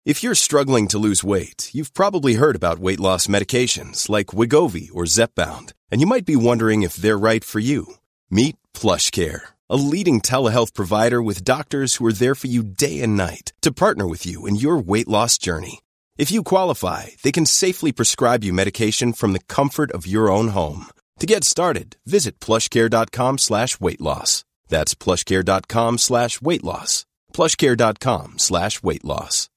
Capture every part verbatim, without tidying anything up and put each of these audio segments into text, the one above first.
If you're struggling to lose weight, you've probably heard about weight loss medications like Wegovy or Zepbound, and you might be wondering if they're right for you. Meet PlushCare, a leading telehealth provider with doctors who are there for you day and night to partner with you in your weight loss journey. If you qualify, they can safely prescribe you medication from the comfort of your own home. To get started, visit plushcare.com slash weight loss. That's plushcare.com slash weight loss. plushcare.com slash weight loss.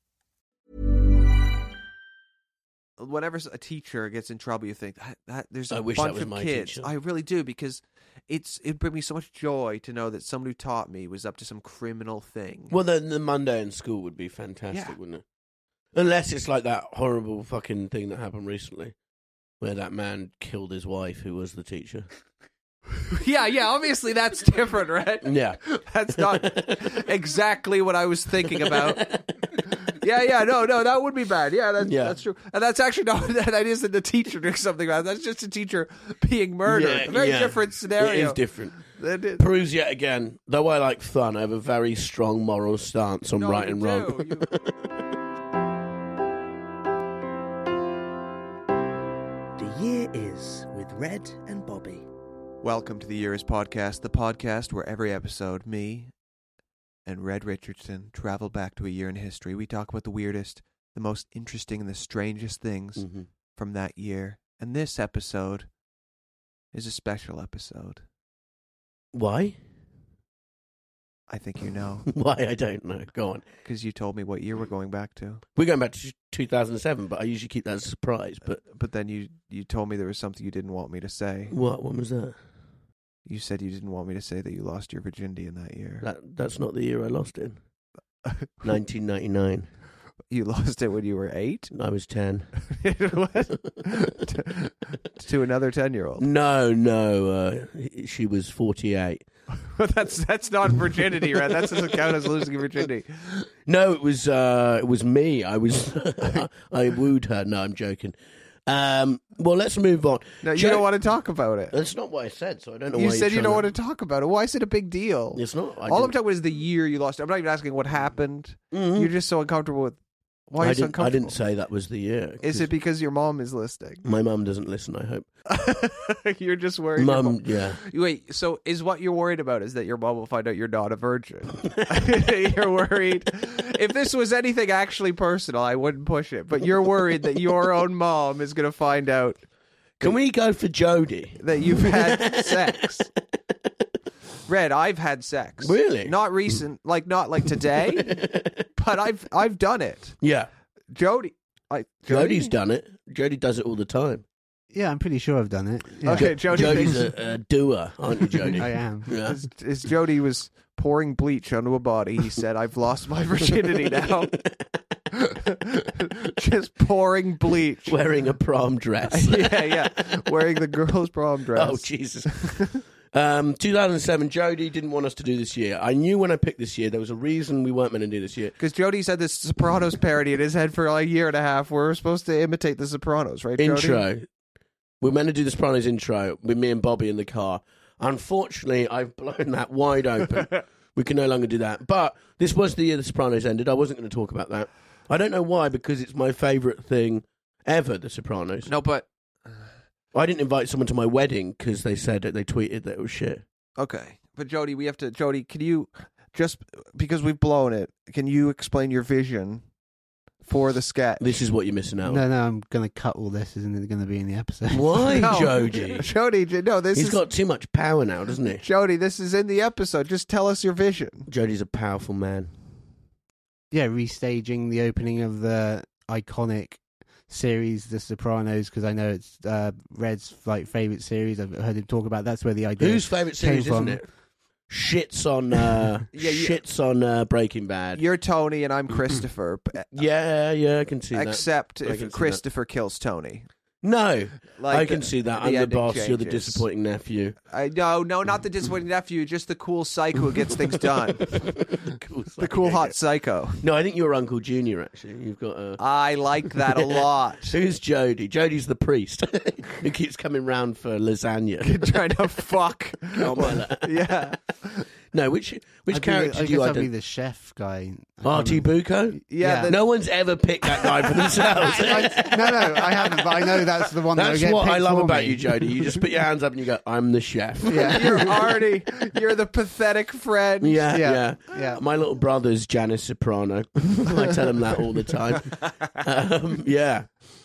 Whenever a teacher gets in trouble, you think, that, that, there's a I wish bunch that was of my kids. teacher. I really do, because it's it brings me so much joy to know that somebody who taught me was up to some criminal thing. Well, then the Monday in school would be fantastic, Yeah. wouldn't it? Unless it's like that horrible fucking thing that happened recently, where that man killed his wife, who was the teacher. yeah, yeah, obviously that's different, right? Yeah. That's not exactly what I was thinking about. Yeah, yeah, no, no, that would be bad. Yeah, that's, Yeah. that's true. And that's actually not, that isn't the teacher doing something bad. That's just a teacher being murdered. Yeah, a very yeah. different scenario. It is different. That is- Proves yet again, though I like fun, I have a very strong moral stance on No, right you and do. wrong. You- The Year Is with Red and Bobby. Welcome to the Year Is Podcast, the podcast where every episode, me and Red Richardson travel back to a year in history. We talk about the weirdest, the most interesting, and the strangest things Mhm. from that year. And this episode is a special episode. Why? I think you know, Why? I don't know. Go on. because you told me what year we're going back to. We're going back to two thousand seven, but I usually keep that as a surprise. But But then you, you told me there was something you didn't want me to say. what? When was that? You said you didn't want me to say that you lost your virginity in that year. That that's not the year I lost it. nineteen ninety-nine. You lost it when you were eight? I was ten. What? To another ten-year-old. No, no. Uh, she was forty-eight. that's that's not virginity, right? That doesn't count as losing your virginity. No, it was uh, it was me. I was I wooed her. No, I'm joking. Um, well, let's move on. No, you Jo- don't want to talk about it. That's not what I said, so I don't know You why said you you're don't trying want to talk about it. Why is it a big deal? It's not. I All I'm didn't- talking about is the year you lost. I'm not even asking what happened. Mhm. You're just so uncomfortable with. Why are I you so didn't, I uncomfortable? didn't say that was the year. Is 'cause it because your mom is listening? my mum doesn't listen, I hope. You're just worried. your Mum, mom- yeah. Wait, so is what you're worried about is that your mom will find out you're not a virgin? You're worried. If this was anything actually personal, I wouldn't push it. But you're worried that your own mom is going to find out Can we go for Jodie? that you've had sex. Red, I've had sex. Really? Not recent, like not like today, but I've I've done it. Yeah. Jody, I Jodie's done it. Jodie does it all the time. Yeah, I'm pretty sure I've done it. Yeah. Okay, Jody Jodie's thinks- a, a doer, aren't you, Jodie? I am. Yeah. As, as Jody was pouring bleach onto a body, he said, "I've lost my virginity now." Just pouring bleach. Wearing a prom dress. yeah, yeah. Wearing the girl's prom dress. Oh, Jesus. Um, two thousand seven, Jodie didn't want us to do this year. I knew when I picked this year, there was a reason we weren't meant to do this year. Because Jody said this Sopranos parody in his head for like a year and a half. We're supposed to imitate the Sopranos, right, Jody? Intro. We're meant to do the Sopranos intro with me and Bobby in the car. Unfortunately, I've blown that wide open. We can no longer do that. But this was the year the Sopranos ended. I wasn't going to talk about that. I don't know why, because it's my favourite thing ever, the Sopranos. No, but... I didn't invite someone to my wedding because they said that they tweeted that it was shit. Okay. But Jody, we have to... Jody, can you... Just because we've blown it, can you explain your vision for the sketch? This is what you're missing out No, on. no, I'm going to cut all this. Isn't it going to be in the episode? Why, No. Jodie? Jody, no, this He's is... got too much power now, doesn't he? Jody, this is in the episode. Just tell us your vision. Jodie's a powerful man. Yeah, restaging the opening of the iconic series, The Sopranos, because I know it's uh, Red's like favorite series. I've heard him talk about. That's where the idea. Whose favourite series, came isn't from. it? Shits on, uh, Yeah, you- shits on uh, Breaking Bad. You're Tony and I'm Christopher. b- Yeah, yeah, I can see that. Except I can if see that. Christopher kills Tony. No, Like I can the- see that. the I'm the ending boss. You're the changes. disappointing nephew. I no, no, not the disappointing nephew. Just the cool psycho who gets things done. the cool, The cool hot psycho. No, I think you're Uncle Junior. Actually, you've got a. I like that a lot. Who's Jodie? Jodie's the priest who keeps coming round for lasagna. Trying to fuck. Carmela. Yeah. No, which which I'd be the- character I do you guess I'd be identify? the chef guy. R T Bucco? Yeah, the- No one's ever picked that guy for themselves. I- no, no, I haven't, but I know that's the one that That's will get what I picked love for about me. you, Jody. You just put your hands up and you go, I'm the chef. Yeah. You're already, you're the pathetic friend. Yeah, yeah, Yeah, yeah. My little brother's Janice Soprano. I tell him that all the time. Um, yeah.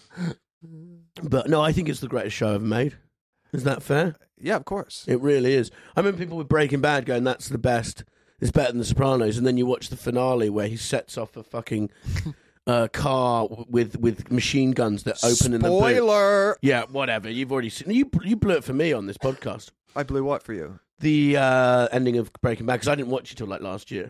But no, I think it's the greatest show ever made. Is that fair? Yeah, of course. It really is. I remember people with Breaking Bad going, that's the best. It's better than The Sopranos. And then you watch the finale where he sets off a fucking uh, car with with machine guns that open in the boot. Spoiler! Yeah, whatever. You've already seen. You, you blew it for me on this podcast. I blew what for you? The uh, ending of Breaking Bad, because I didn't watch it till like last year.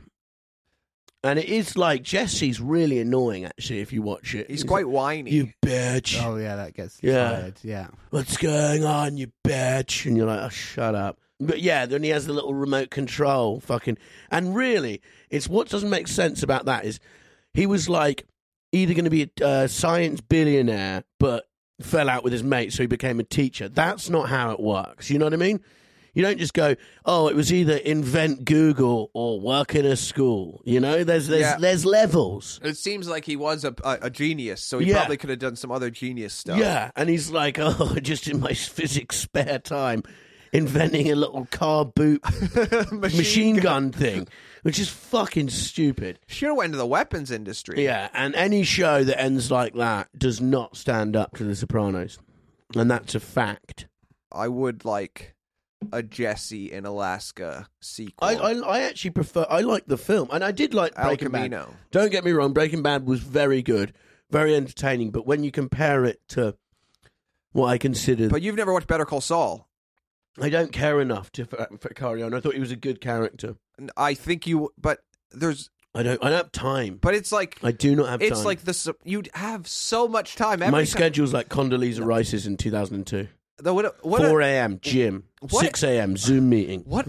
And it is like, Jesse's really annoying, actually, if you watch it. He's quite whiny. You bitch. Oh yeah, that gets Yeah. tired. Yeah. What's going on, you bitch? And you're like, oh, shut up. But yeah, then he has the little remote control, fucking. And really, it's what doesn't make sense about that is he was like either going to be a uh, science billionaire, but fell out with his mate, so he became a teacher. That's not how it works. You know what I mean? You don't just go, oh, it was either invent Google or work in a school. You know, there's there's Yeah. there's levels. It seems like he was a, a, a genius, so he Yeah. probably could have done some other genius stuff. Yeah, and he's like, oh, just in my physics spare time, inventing a little car boot Machine, machine gun thing, which is fucking stupid. Should have went into the weapons industry. Yeah, and any show that ends like that does not stand up to The Sopranos, and that's a fact. I would like a Jesse in Alaska sequel. I, I, I actually prefer. I like the film, and I did like El Breaking Bad. Camino. Don't get me wrong, Breaking Bad was very good, very entertaining. But when you compare it to what I consider, But you've never watched Better Call Saul. I don't care enough to for, for carry on. I thought he was a good character. I think you, but there's, I don't. I don't have time. but it's like I do not have it's time. like this. You'd have so much time. Every My time, schedule's like Condoleezza Rice's in two thousand two. The, what, what, four a.m. gym, What- six a.m. Zoom meeting. what?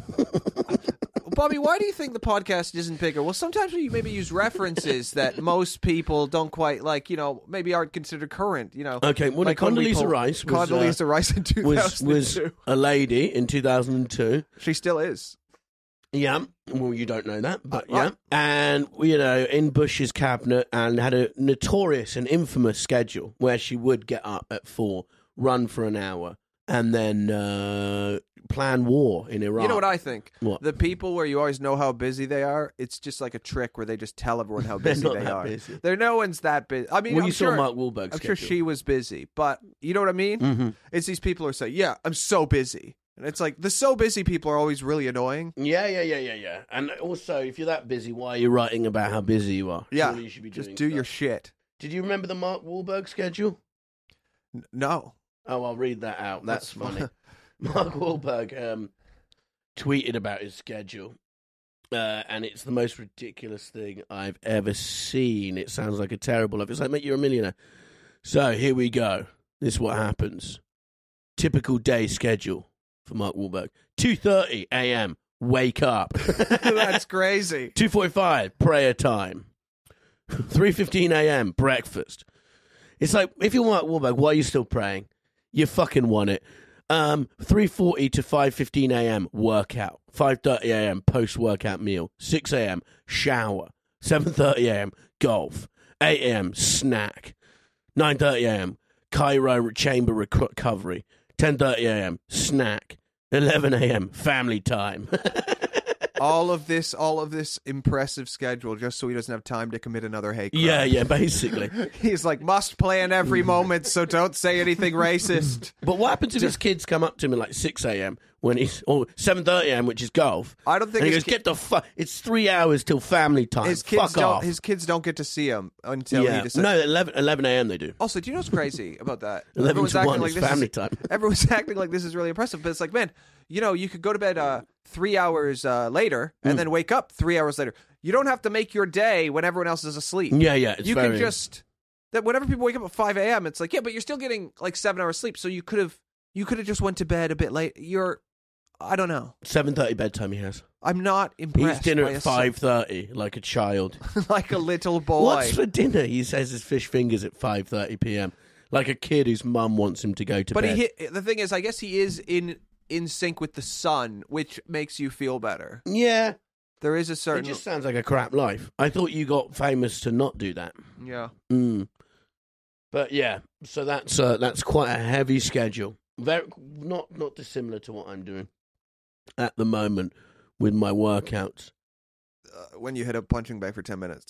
Bobby, why do you think the podcast isn't bigger? Well, sometimes we maybe use references that most people don't quite like. You know, maybe aren't considered current. You know, Okay, well, like when we Condoleezza pull- Rice was, uh, Condoleezza Rice in two was thousand two. was a lady in two thousand two. She still is. Yeah, well, you don't know that, but Uh, yeah. what? And, you know, in Bush's cabinet, and had a notorious and infamous schedule where she would get up at four, run for an hour, and then uh, plan war in Iraq. You know what I think? What? The people where you always know how busy they are, it's just like a trick where they just tell everyone how They're busy not they that are. busy. There, no one's that busy. I mean, Well, I'm you sure, saw Mark Wahlberg's I'm sure schedule. she was busy, but you know what I mean? Mm-hmm. It's these people who are saying, "Yeah, I'm so busy," and it's like the so busy people are always really annoying. Yeah, yeah, yeah, yeah, yeah. And also, if you're that busy, why are you writing about how busy you are? Yeah, Surely you should be just doing do your stuff. shit. Did you remember the Mark Wahlberg schedule? N- No, Oh, I'll read that out. That's, That's funny. Mark Wahlberg um, tweeted about his schedule, uh, and it's the most ridiculous thing I've ever seen. It sounds like a terrible life. It's like, mate, you're a millionaire. So here we go. This is what happens. Typical day schedule for Mark Wahlberg. two thirty a.m., wake up. that's crazy. two forty-five, prayer time. three fifteen a.m., breakfast. It's like, if you're Mark Wahlberg, why are you still praying? You fucking want it. Um, three forty to five fifteen a.m., workout. five thirty a.m., post-workout meal. six a.m., shower. seven thirty a.m., golf. eight a.m., snack. nine thirty a.m., Cairo chamber recovery. ten thirty a.m., snack. eleven a.m., family time. all of this, all of this impressive schedule, just so he doesn't have time to commit another hate crime. yeah, yeah, basically. He's like, must plan every moment, so don't say anything racist. But what happens if his kids come up to him at like six a.m. when he's, or seven thirty a.m., which is golf? I don't think And he his goes, ki- get the fuck, it's three hours till family time. His kids Fuck don't. off. His kids don't get to see him until yeah. he decides. No, eleven, eleven a.m. they do. Also, do you know what's crazy about that? eleven Everyone's to acting one like is this family is, time. Everyone's acting like this is really impressive, but it's like, man, you know, you could go to bed uh, three hours uh, later and Mm. then wake up three hours later. You don't have to make your day when everyone else is asleep. Yeah, yeah, it's you very... can just that whenever people wake up at five a.m., it's like, yeah, but you're still getting like seven hours sleep, so you could have you could have just went to bed a bit late. You're, I don't know. seven thirty bedtime he has. I'm not He impressed. eats dinner by at a five thirty, like a child. son- like a little boy. What's for dinner? He says his fish fingers at five thirty p.m. Like a kid whose mum wants him to go to But bed. he hit, the thing is, I guess he is in in sync with the sun, which makes you feel better. Yeah. There is a It certain... just sounds like a crap life. I thought you got famous to not do that. Yeah. Mm. But yeah, so that's uh, that's quite a heavy schedule. Very not not dissimilar to what I'm doing at the moment with my workouts. Uh, when you hit a punching bag for ten minutes.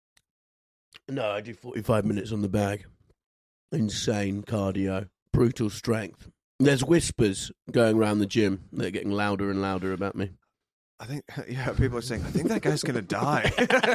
No, I do forty-five minutes on the bag. Insane cardio, brutal strength. There's whispers going around the gym. They're getting louder and louder about me. I think, yeah, people are saying, I think that guy's going to die.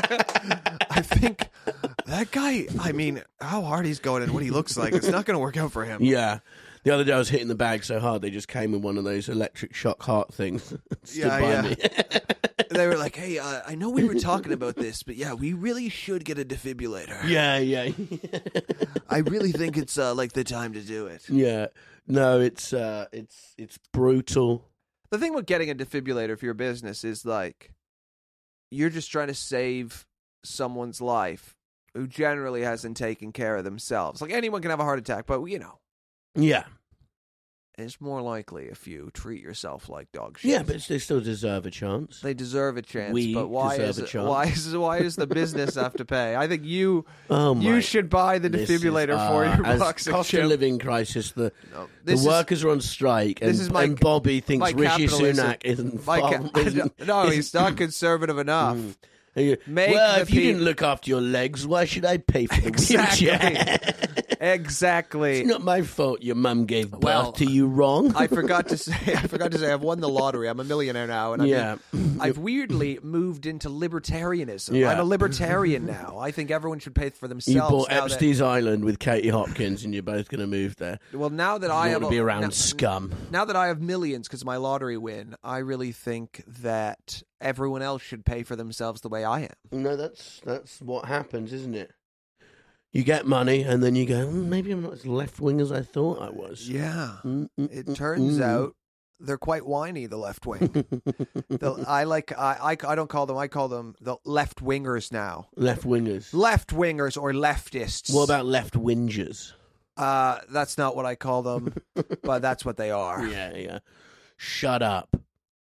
I think that guy, I mean, how hard he's going and what he looks like, it's not going to work out for him. Yeah. The other day I was hitting the bag so hard they just came with one of those electric shock heart things. Stood Yeah, by yeah. me. They were like, hey, uh, I know we were talking about this, but yeah, we really should get a defibrillator. Yeah, yeah. I really think it's uh, like the time to do it. Yeah. No, it's uh it's it's brutal. The thing with getting a defibrillator for your business is like, you're just trying to save someone's life who generally hasn't taken care of themselves. Like anyone can have a heart attack, but you know, Yeah. it's more likely if you treat yourself like dog shit. Yeah, but they still deserve a chance. They deserve a chance, We but why deserve is a it, chance. why is why does the business have to pay? I think you Oh my! you should buy the This is, defibrillator uh, for your as box of cost of chips. living crisis. The No, the this is- workers are on strike, and, this is my- and Bobby thinks my Rishi capitalism. Sunak isn't. My far, ca- isn't no, isn't- he's not conservative enough. Mm. You- Make well, the if you pe- didn't look after your legs, why should I pay for the Exactly. wheelchair? Exactly. It's not my fault your mum gave birth Well, to you wrong. I forgot to say. I forgot to say. I've won the lottery. I'm a millionaire now, and I've, Yeah. I've weirdly moved into libertarianism. Yeah. I'm a libertarian now. I think everyone should pay for themselves. You bought now that- Epstein's Island with Katie Hopkins, and you're both going to move there. well, now that You I want have to a- be around now, scum. now that I have millions because of my lottery win, I really think that everyone else should pay for themselves the way I am. No, that's that's what happens, isn't it? You get money, and then you go, "Mm, maybe I'm not as left wing as I thought I was. Yeah. Mm, mm, It mm, turns mm. out they're quite whiny, the left wing. The- I like. I, I. I don't call them. I call them the left wingers now. Left wingers. Left wingers or leftists. What about left whingers? Uh, that's not what I call them, but that's what they are. Yeah, yeah. Shut up.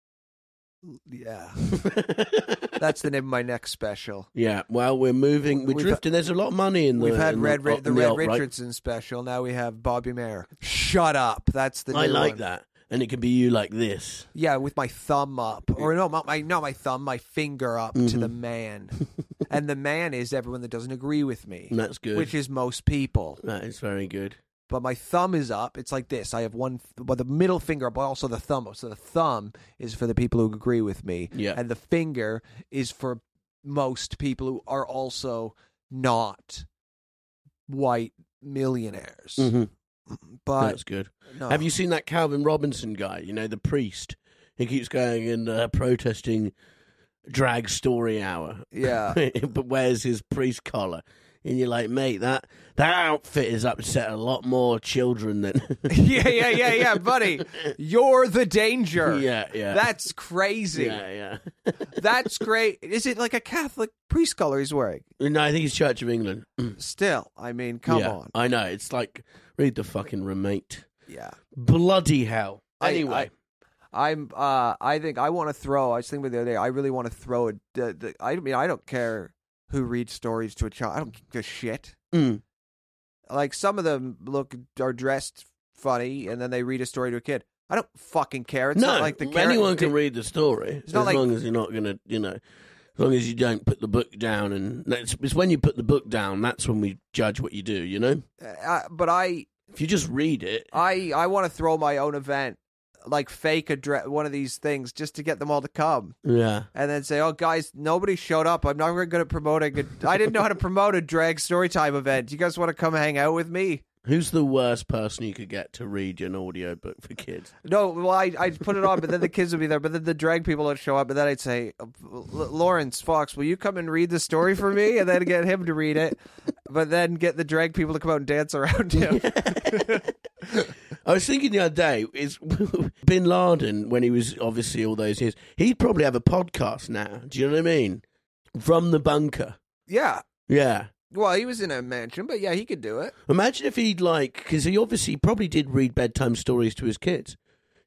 Yeah. That's the name of my next special. Yeah. Well, we're moving. We're We've- drifting. There's a lot of money in the. We've had in Red, the, Ri- the in Red alt-right. Richardson special. Now we have Bobby Mayer. Shut up. That's the new I like one. that, and it can be you like this. Yeah, with my thumb up, or no, not my not my thumb, my finger up to Mm-hmm. the man, and the man is everyone that doesn't agree with me, And that's good. which is most people. That is very good. But my thumb is up. It's like this. I have one, well, the middle finger, but also the thumb up. So the thumb is for the people who agree with me, Yeah. and the finger is for most people who are also not white millionaires. hmm But That's good. no. Have you seen that Calvin Robinson guy? You know, the priest. He keeps going and uh, protesting drag story hour. Yeah. But wears his priest collar. And you're like, mate, that that outfit has upset a lot more children than. yeah, yeah, yeah, yeah, buddy. You're the danger. yeah, yeah. That's crazy. Yeah, yeah. That's great. Is it like a Catholic priest collar he's wearing? No, I think it's Church of England. Still, I mean, come Yeah, on. I know. It's like, read the fucking remate. Yeah. Bloody hell. I- Anyway. I, I'm. Uh, I think I want to throw. I was thinking about the other day. I really want to throw a. The, the, I mean, I don't care who reads stories to a child. I don't give a shit. Mm. Like some of them look are dressed funny, and then they read a story to a kid. I don't fucking care. It's no, not like the character- anyone can read the story. It's As not like- long as you're not going to, you know, as long as you don't put the book down. And it's, it's when you put the book down, that's when we judge what you do, you know? Uh, but I, If you just read it. I, I want to throw my own event, like fake a dre- one of these things, just to get them all to come, Yeah. and then say, "Oh, guys, nobody showed up. I'm not very good at promoting. A- I didn't know how to promote a drag storytime event. You guys want to come hang out with me?" Who's the worst person you could get to read an audio book for kids? No, well, I I put it on, but then the kids would be there, but then the drag people would show up, and then I'd say, "L- Lawrence Fox, will you come and read the story for me?" And then get him to read it, but then get the drag people to come out and dance around him. I was thinking the other day, is Bin Laden, when he was obviously all those years, he'd probably have a podcast now. Do you know what I mean? From the bunker. Yeah. Yeah. Well, he was in a mansion, but yeah, he could do it. Imagine if he'd like, because he obviously probably did read bedtime stories to his kids.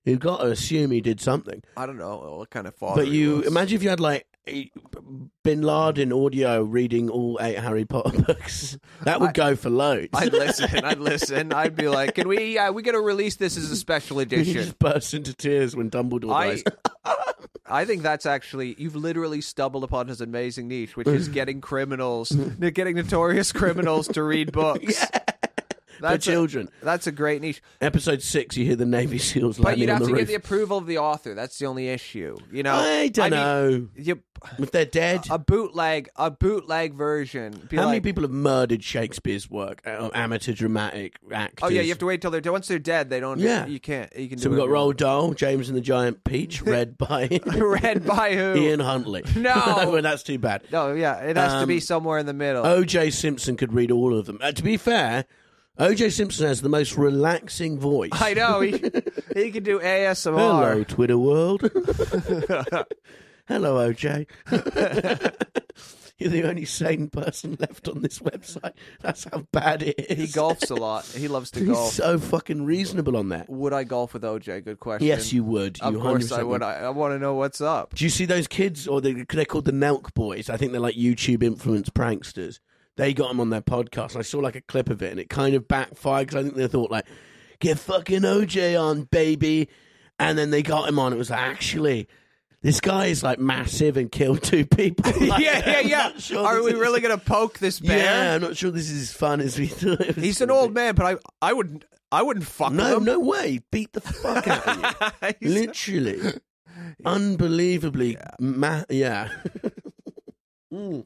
You've got to assume he did something. I don't know what kind of father. But he you was. imagine if you had like a Bin Laden audio reading all eight Harry Potter books. That would I- go for loads. I'd listen. I'd listen. I'd be like, "Can we? Uh, we got to release this as a special You edition." just burst into tears when Dumbledore I, dies. I think that's actually you've literally stumbled upon his amazing niche, which is getting criminals, getting notorious criminals to read books. Yeah. For That's a, children. that's a great niche. Episode six, you hear the Navy SEALs But landing you'd on have the to roof. get the approval of the author. That's the only issue. You know, I don't mean, know. You, If they're dead, a bootleg, a bootleg version. Be how many like, people have murdered Shakespeare's work? Uh, amateur dramatic actors. Oh yeah, you have to wait till they're dead. Once they're dead, they don't. Yeah. you can't. You can. So do we've got whatever you Roald Dahl, James and the Giant Peach, read by want. Read by who? Ian Huntley. No. well, that's too bad. No, yeah, it has to Um, be somewhere in the middle. O J Simpson could read all of them. Uh, to be fair, O J Simpson has the most relaxing voice. I know he he can do A S M R. Hello, Twitter world. Hello, O J. You're the only sane person left on this website. That's how bad it is. He golfs a lot. He loves to He's golf. so fucking reasonable on that. Would I golf with O J? Good question. Yes, you would. You Of course I one hundred percent would. I, I want to know what's up. Do you see those kids, or they, they're called the Nelk Boys? I think they're like YouTube influenced pranksters. They got them on their podcast. I saw like a clip of it, and it kind of backfired because I think they thought like, "Get fucking O J on, baby," and then they got him on. It was like, actually, this guy is like massive and killed two people. Like, yeah, yeah, I'm yeah. not sure Are this we is- really going to poke this bear? Yeah, I'm not sure this is as fun as we thought. It was He's an gonna old be. man, but I I wouldn't I wouldn't fuck No, with him. no way. Beat the fuck out of you. He's- Literally. Unbelievably. Yeah. Ma- yeah. mm.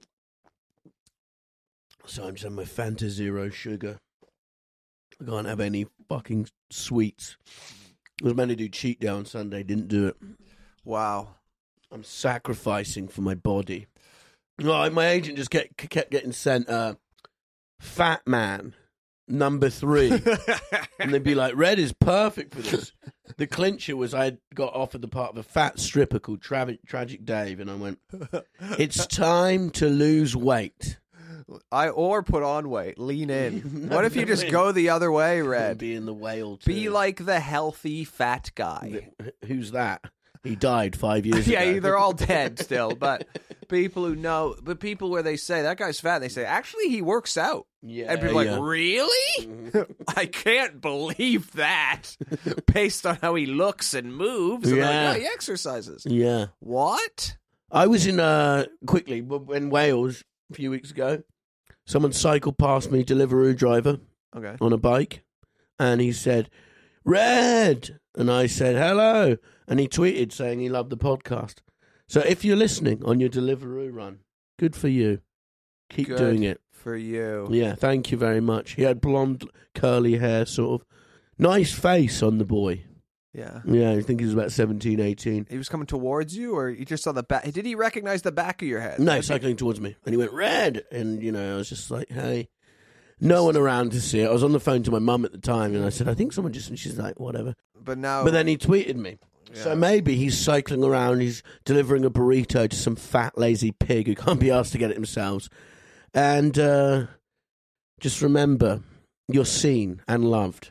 So I'm just having my Fanta Zero sugar. I can't have any fucking sweets. I was meant to do cheat day on Sunday, didn't do it. Wow. I'm sacrificing for my body. Oh, my agent just get, kept getting sent uh, Fat Man number three. And they'd be like, Red is perfect for this. The clincher was I got offered the part of a fat stripper called Tra- Tragic Dave, and I went, it's time to lose weight. I or put on weight, lean in. What if you just go the other way, Red? Be in the whale too. Be like the healthy fat guy. Who's that? He died five years Yeah, ago. they're all dead still, but people who know, but people where they say that guy's fat, they say actually he works out. Yeah, And people are yeah. like, really? I can't believe that. Based on how he looks and moves. And Yeah. like, oh, he exercises. Yeah. What? I was in, uh, quickly, in Wales a few weeks ago. Someone cycled past me, Deliveroo driver, Okay. on a bike, and he said, Red! And I said, hello. And he tweeted saying he loved the podcast. So if you're listening on your Deliveroo run, good for you. Keep Good doing it. for you. Yeah, thank you very much. He had blonde, curly hair, sort of. Nice face on the boy. Yeah. Yeah, I think he was about seventeen, eighteen. He was coming towards you, or you just saw the back? Did he recognize the back of your head? No, cycling towards me. And he went, Red! And, you know, I was just like, hey. No one around to see it. I was on the phone to my mum at the time, and I said, I think someone just... And she's like, whatever. But now, But then he tweeted me. Yeah. So maybe he's cycling around, he's delivering a burrito to some fat, lazy pig who can't be asked to get it themselves. And uh, just remember, you're seen and loved.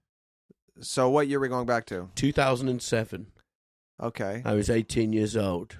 so what year are we going back to? two thousand seven. Okay, I was eighteen years old.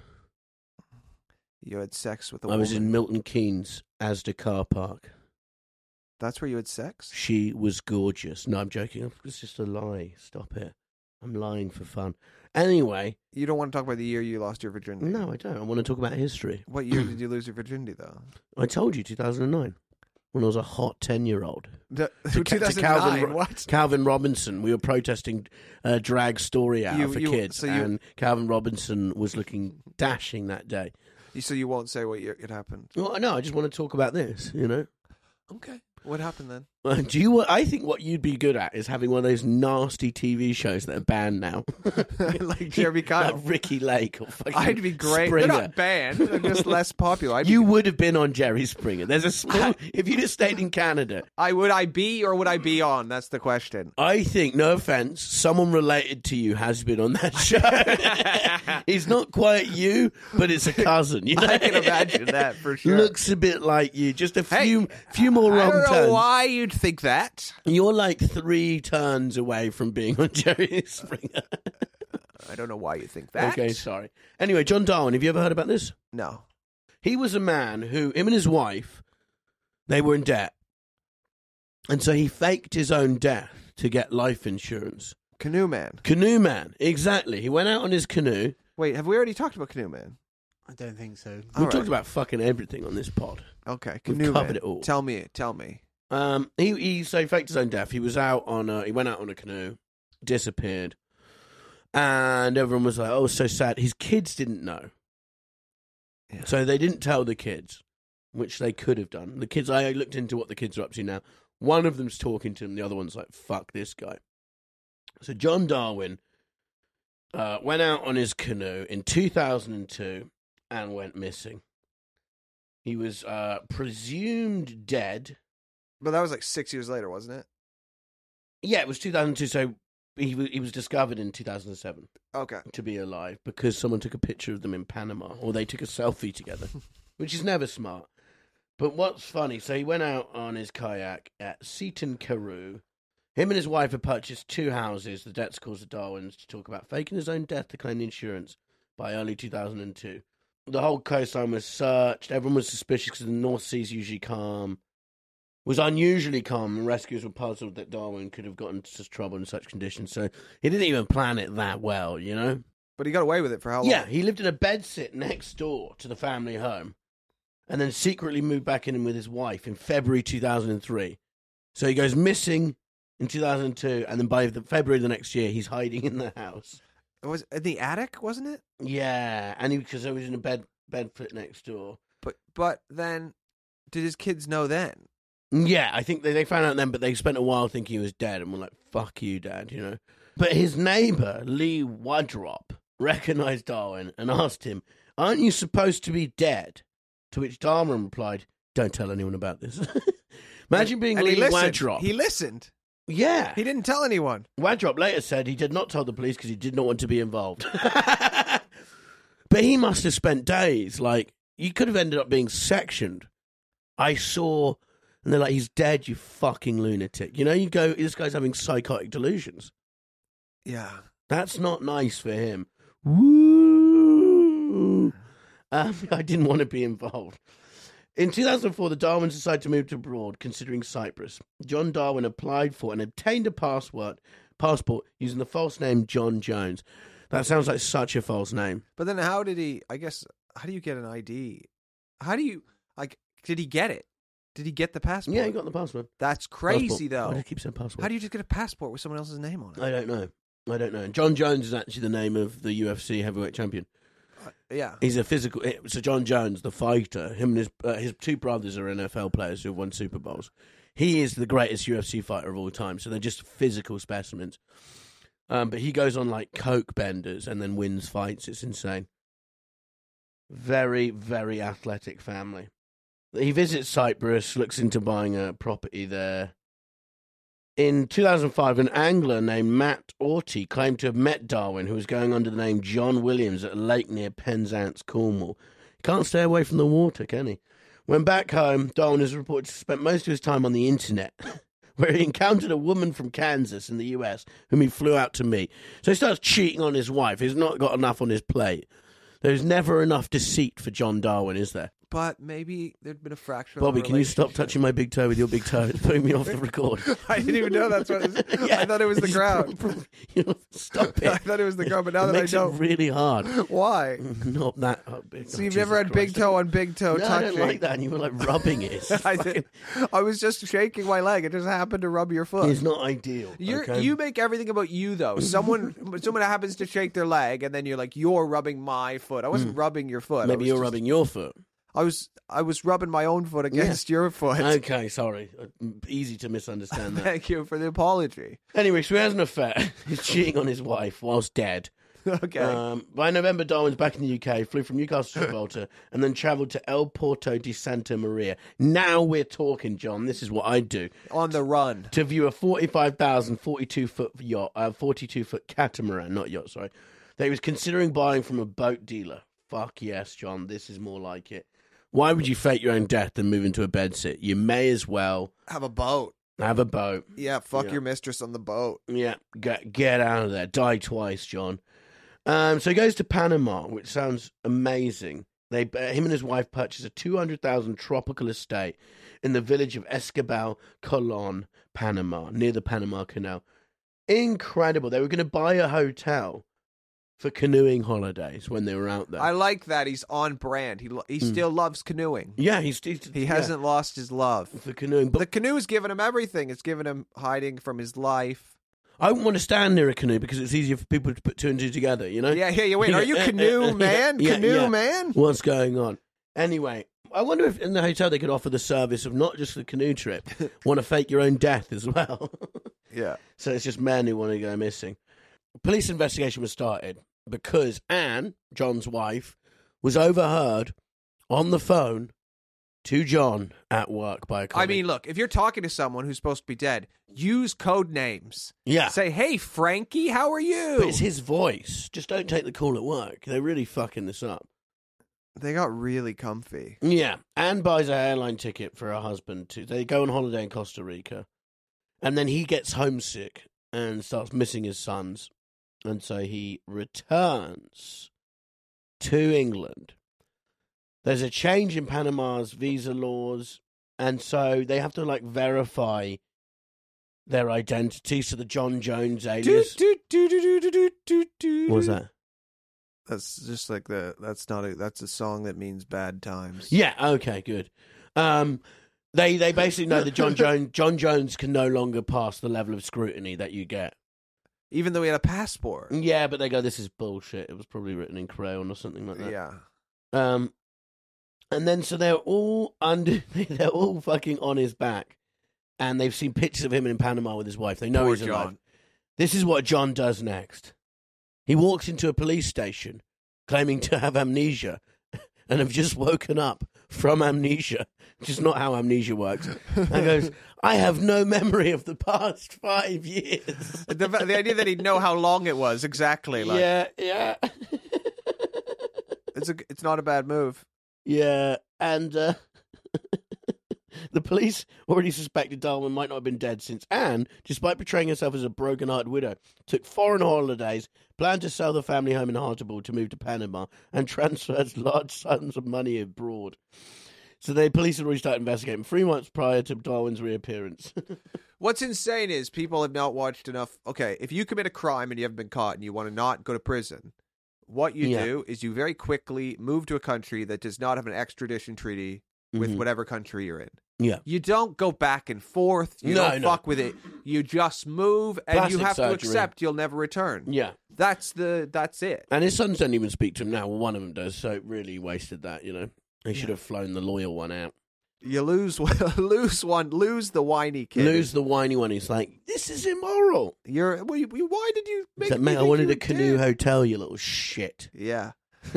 you had sex with a I woman. was in Milton Keynes, Asda car park. That's where you had sex? She was gorgeous. No, I'm joking. It's just a lie. Stop it. I'm lying for fun. Anyway. You don't want to talk about the year you lost your virginity? No, I don't. I want to talk about history. What year did you lose your virginity, though? I told you, two thousand nine. When I was a hot ten-year-old. The, To Ca- to two thousand Calvin nine, Ro- what? Calvin Robinson. We were protesting uh, drag story hour You- for you- kids. so you- and Calvin Robinson was looking dashing that day. So you won't say what year it happened? Well, no, I just want to talk about this, you know. Okay. What happened then? Uh, do you? I think what you'd be good at is having one of those nasty T V shows that are banned now, Like Jeremy Kyle. like Ricky Lake or fucking I'd be great. Springer. They're not banned. They're just less popular. I'd be, You would have been on Jerry Springer. There's a small. If you'd have stayed in Canada, I would I be or would I be on? That's the question. I think, no offense, someone related to you has been on that show. He's not quite you, but it's a cousin. You know? I can imagine that for sure. Looks a bit like you. Just a Hey, few, few more I wrong don't know turns. why you'd think that. You're like three turns away from being on Jerry Springer. I don't know why you think that. Okay, sorry. Anyway, John Darwin, have you ever heard about this? No. He was a man who, him and his wife, they were in debt. And so he faked his own death to get life insurance. Canoe Man. Canoe Man, exactly. He went out on his canoe. Wait, have we already talked about Canoe Man? I don't think so. We All talked right. about fucking everything on this pod. Okay, We've Canoe covered Man. it all. Tell me, tell me. Um, he, he so he faked his own death. He was out on a, he went out on a canoe, disappeared. And everyone was like, oh, so sad. His kids didn't know. Yeah. So they didn't tell the kids, which they could have done. The kids, I looked into what the kids are up to now. One of them's talking to him. The other one's like, fuck this guy. So John Darwin uh, went out on his canoe in two thousand two and went missing. He was uh, presumed dead. But that was like six years later, wasn't it? Yeah, it was two thousand two, so he was, he was discovered in two thousand seven Okay. to be alive because someone took a picture of them in Panama, or they took a selfie together, which is never smart. But what's funny, so he went out on his kayak at Seaton Carew. Him and his wife had purchased two houses. The debts caused the Darwins to talk about faking his own death to claim the insurance by early two thousand two. The whole coastline was searched. Everyone was suspicious because the North Sea's usually calm. It was unusually calm, and rescuers were puzzled that Darwin could have gotten into such trouble in such conditions. So he didn't even plan it that well, you know? But he got away with it for how long? Yeah, he lived in a bedsit next door to the family home and then secretly moved back in with his wife in February two thousand three. So he goes missing in two thousand two, and then by the February the next year, he's hiding in the house. It was in the attic, wasn't it? Yeah, and because he, he was in a bed bedsit next door. But but then, did his kids know then? Yeah, I think they, they found out then, but they spent a while thinking he was dead and were like, fuck you, Dad, you know. But his neighbour, Lee Wadrop, recognised Darwin and asked him, aren't you supposed to be dead? To which Darwin replied, don't tell anyone about this. Imagine being and Lee he listened. Wadrop. He listened. Yeah. He didn't tell anyone. Wadrop later said he did not tell the police because he did not want to be involved. But he must have spent days, like, you could have ended up being sectioned. I saw... And they're like, he's dead, you fucking lunatic. You know, you go, this guy's having psychotic delusions. Yeah. That's not nice for him. Woo! Um, I didn't want to be involved. In two thousand four, the Darwins decided to move to abroad, considering Cyprus. John Darwin applied for and obtained a passport, passport using the false name John Jones. That sounds like such a false name. But then how did he, I guess, how do you get an I D? How do you, like, did he get it? Did he get the passport? Yeah, he got the passport. That's crazy, Passport. though. Why do you keep saying passport? How do you just get a passport with someone else's name on it? I don't know. I don't know. And John Jones is actually the name of the U F C heavyweight champion. Uh, yeah. He's a physical. So John Jones, the fighter, him and his uh, his two brothers are N F L players who have won Super Bowls. He is the greatest U F C fighter of all time. So they're just physical specimens. Um, but he goes on like coke benders and then wins fights. It's insane. Very, very athletic family. He visits Cyprus, looks into buying a property there. In two thousand five, an angler named Matt Orty claimed to have met Darwin, who was going under the name John Williams at a lake near Penzance, Cornwall. He can't stay away from the water, can he? When back home, Darwin is reported to have spent most of his time on the internet, where he encountered a woman from Kansas in the U S, whom he flew out to meet. So he starts cheating on his wife. He's not got enough on his plate. There's never enough deceit for John Darwin, is there? But maybe there'd been a fracture. Bobby, can you stop touching my big toe with your big toe? It's putting me off the record. I didn't even know that's what it was. Yeah, I thought it was the it's ground. prob- you know, stop it. I thought it was the ground, but now it that I makes know. it really hard. Why? Not that oh, big. So oh, you've Jesus never had big Christ. toe on big toe No, I touching? don't like that. And you were like rubbing it. It's I fucking- did. I was just shaking my leg. It just happened to rub your foot. It's not ideal. You're, okay? You make everything about you, though. Someone someone happens to shake their leg, and then you're like, you're rubbing my foot. I wasn't rubbing your foot. I Maybe was you're just- rubbing your foot. I was I was rubbing my own foot against your foot. Okay, sorry. Uh, Easy to misunderstand that. Thank you for the apology. Anyway, so he has an affair. He's cheating on his wife whilst dead. Okay. Um, by November, Darwin's back in the U K, flew from Newcastle to Gibraltar, and then travelled to El Porto de Santa Maria. Now we're talking, John. This is what I'd do. On the run. To view a forty-five thousand, forty-two foot yacht, uh, forty-two foot catamaran, not yacht, sorry, that he was considering buying from a boat dealer. Fuck yes, John. This is more like it. Why would you fake your own death and move into a bedsit? You may as well Have a boat. have a boat. Yeah, fuck Yeah. your mistress on the boat. Yeah, get, get out of there. Die twice, John. Um, so he goes to Panama, which sounds amazing. They, uh, him and his wife purchased a two hundred thousand tropical estate in the village of Escobal, Colon, Panama, near the Panama Canal. Incredible. They were going to buy a hotel for canoeing holidays when they were out there. I like that he's on brand. He lo- he still loves canoeing. yeah, he's, he's He yeah, hasn't lost his love. for canoeing. But The canoe's given him everything. It's given him hiding from his life. I wouldn't want to stand near a canoe because it's easier for people to put two and two together, you know? Yeah, yeah, yeah. Wait, are you canoe man? Yeah, Canoe yeah. man? What's going on? Anyway, I wonder if in the hotel they could offer the service of not just the canoe trip, want to fake your own death as well. Yeah. So it's just men who want to go missing. Police investigation was started because Anne, John's wife, was overheard on the phone to John at work by a I colleague. mean, look, if you're talking to someone who's supposed to be dead, use code names. yeah. Say, hey, Frankie, how are you? But it's his voice. Just don't take the call at work. They're really fucking this up. They got really comfy. Yeah. Anne buys a airline ticket for her husband. To, they go on holiday in Costa Rica. And then he gets homesick and starts missing his sons. And so he returns to England. There's a change in Panama's visa laws. And so they have to, like, verify their identity. So the John Jones alias. Do, do, do, do, do, do, do, do. What was that? That's just like the. That's not a. That's a song that means bad times. Yeah, okay, good. Um, they they basically know that John Jones John Jones can no longer pass the level of scrutiny that you get. Even though he had a passport. Yeah, but they go, this is bullshit. It was probably written in crayon or something like that. Yeah. Um, and then so they're all under, they're all fucking on his back, and they've seen pictures of him in Panama with his wife. They know Poor he's alive. John. This is what John does next. He walks into a police station, claiming to have amnesia, and have just woken up from amnesia, which is not how amnesia works. And goes, I have no memory of the past five years. The, the idea that he'd know how long it was exactly. Like, yeah, yeah. It's a. It's not a bad move. Yeah, and uh, the police already suspected Darwin might not have been dead since Anne, despite portraying herself as a broken-hearted widow, took foreign holidays, planned to sell the family home in Hartlepool to move to Panama, and transferred large sums of money abroad. So the police had already started investigating three months prior to Darwin's reappearance. What's insane is people have not watched enough. Okay, if you commit a crime and you haven't been caught and you want to not go to prison, what you Yeah. do is you very quickly move to a country that does not have an extradition treaty with Mhm. whatever country you're in. Yeah. You don't go back and forth. You No, don't no. fuck with it. You just move, and Plastic you have surgery. to accept you'll never return. Yeah. That's the. That's it. And his sons don't even speak to him now. Well, one of them does, so it really wasted that, you know. They should have flown the loyal one out. You lose, lose one, lose the whiny kid. Lose the whiny one. He's like, this is immoral. You're. Well, you, you- why did you make? He's like, me mate, I think wanted you a were canoe dead?" hotel, you little shit. Yeah.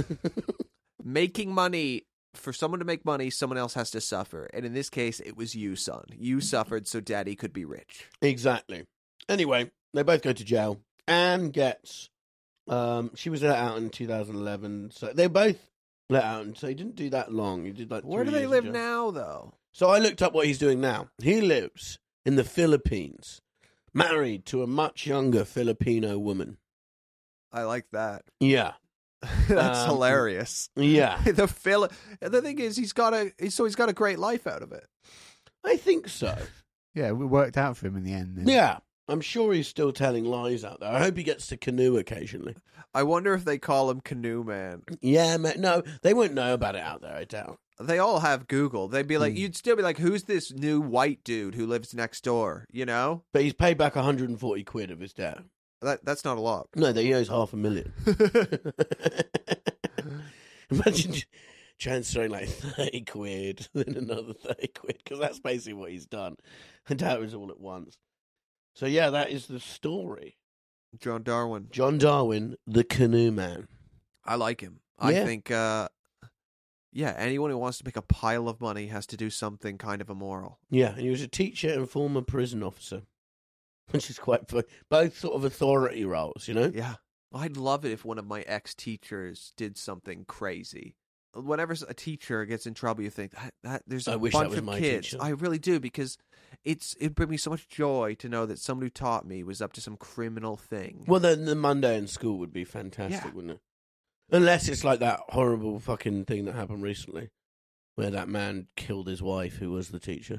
Making money, for someone to make money, someone else has to suffer. And in this case, it was you, son. You suffered so daddy could be rich. Exactly. Anyway, they both go to jail. Anne gets, um, she was let out in two thousand eleven. So they both let out, and so he didn't do that long. He did like Where three do they years in live jail. now, though? So I looked up what he's doing now. He lives in the Philippines, married to a much younger Filipino woman. I like that. Yeah. That's Um, hilarious. Yeah. The Phil- The thing is, he's got a. So he's got a great life out of it. I think so. Yeah, it worked out for him in the end. then. Yeah. I'm sure he's still telling lies out there. I hope he gets to canoe occasionally. I wonder if they call him Canoe Man. Yeah, man. No, they won't know about it out there, I doubt. They all have Google. They'd be like, Mm. you'd still be like, who's this new white dude who lives next door? You know, But he's paid back one hundred forty quid of his debt. that that's not a lot. No, he owes half a million. Imagine transferring like thirty quid, then another thirty quid, because that's basically what he's done. I doubt it was all at once. So, yeah, that is the story. John Darwin. John Darwin, the canoe man. I like him. I Yeah. think, uh, yeah, anyone who wants to make a pile of money has to do something kind of immoral. Yeah, and he was a teacher and former prison officer, which is quite fun. Both sort of authority roles, you know? Yeah. I'd love it if one of my ex-teachers did something crazy. whenever a teacher gets in trouble, you think that, that there's a I wish bunch that was of my kids. teacher. I really do, because it's it brings me so much joy to know that somebody who taught me was up to some criminal thing. Well, then the Monday in school would be fantastic, Yeah. wouldn't it? Unless it's like that horrible fucking thing that happened recently, where that man killed his wife, who was the teacher.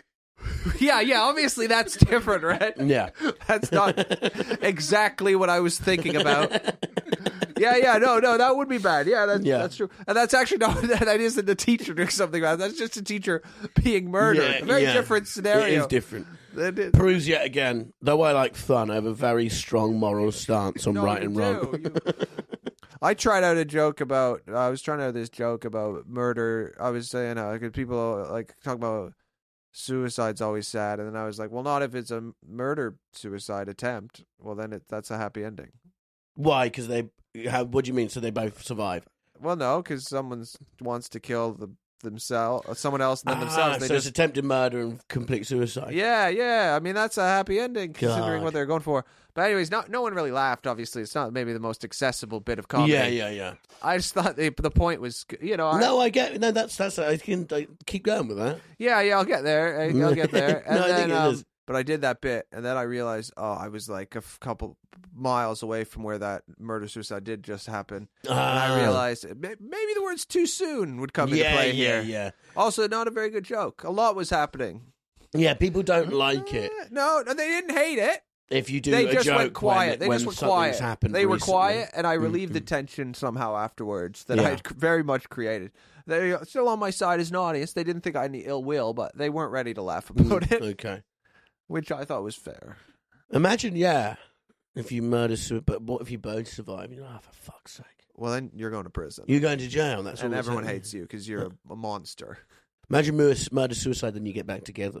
yeah, yeah. Obviously, that's different, right? Yeah. That's not exactly what I was thinking about. Yeah, yeah, no, no, that would be bad. Yeah, that's, Yeah. that's true. And that's actually not, that isn't the teacher doing something bad. That's just a teacher being murdered. Yeah, a very yeah. different scenario. It is different. It is. Proves yet again, though I like fun, I have a very strong moral stance on No, right you and do. wrong. You- I tried out a joke about, I was trying out this joke about murder. I was saying, uh, 'cause people like talk about suicide's always sad. And then I was like, well, not if it's a murder suicide attempt. Well, then it, that's a happy ending. Why? Because they. How, what do you mean? So they both survive? Well, no, because someone wants to kill the, themselves, someone else, and then Ah, themselves. They so just, it's attempted murder and complete suicide. yeah, yeah. I mean, that's a happy ending considering God. what they're going for. But anyways, not no one really laughed. Obviously, it's not maybe the most accessible bit of comedy. Yeah, yeah, yeah. I just thought the, the point was, you know, I, No, I get. No, that's that's. I can I keep going with that. yeah, yeah. I'll get there. I- I'll get there. And No, I then, think it um, is. but I did that bit, and then I realized, oh, I was like a f- couple miles away from where that murder suicide did just happen, and I realized may- maybe the words "too soon" would come into Ah. yeah, play yeah, here. yeah, Also, not a very good joke. A lot was happening. yeah. People don't like it Eh, No, no, they didn't hate it. if you do They a just joke went quiet. when, they when just went something's quiet. happened. They were recently. quiet, and I relieved the tension somehow afterwards that I Yeah. had c- very much created. They are still on my side as an audience. They didn't think I had any ill will, but they weren't ready to laugh about it, Okay. which I thought was fair. Imagine, yeah, if you murder, su- but what if you both survive? You know, oh, for fuck's sake, Well, then you're going to prison, you're going to jail. That's and all that's everyone happening. hates you because you're a, a monster. Imagine murder, murder, suicide, then you get back together.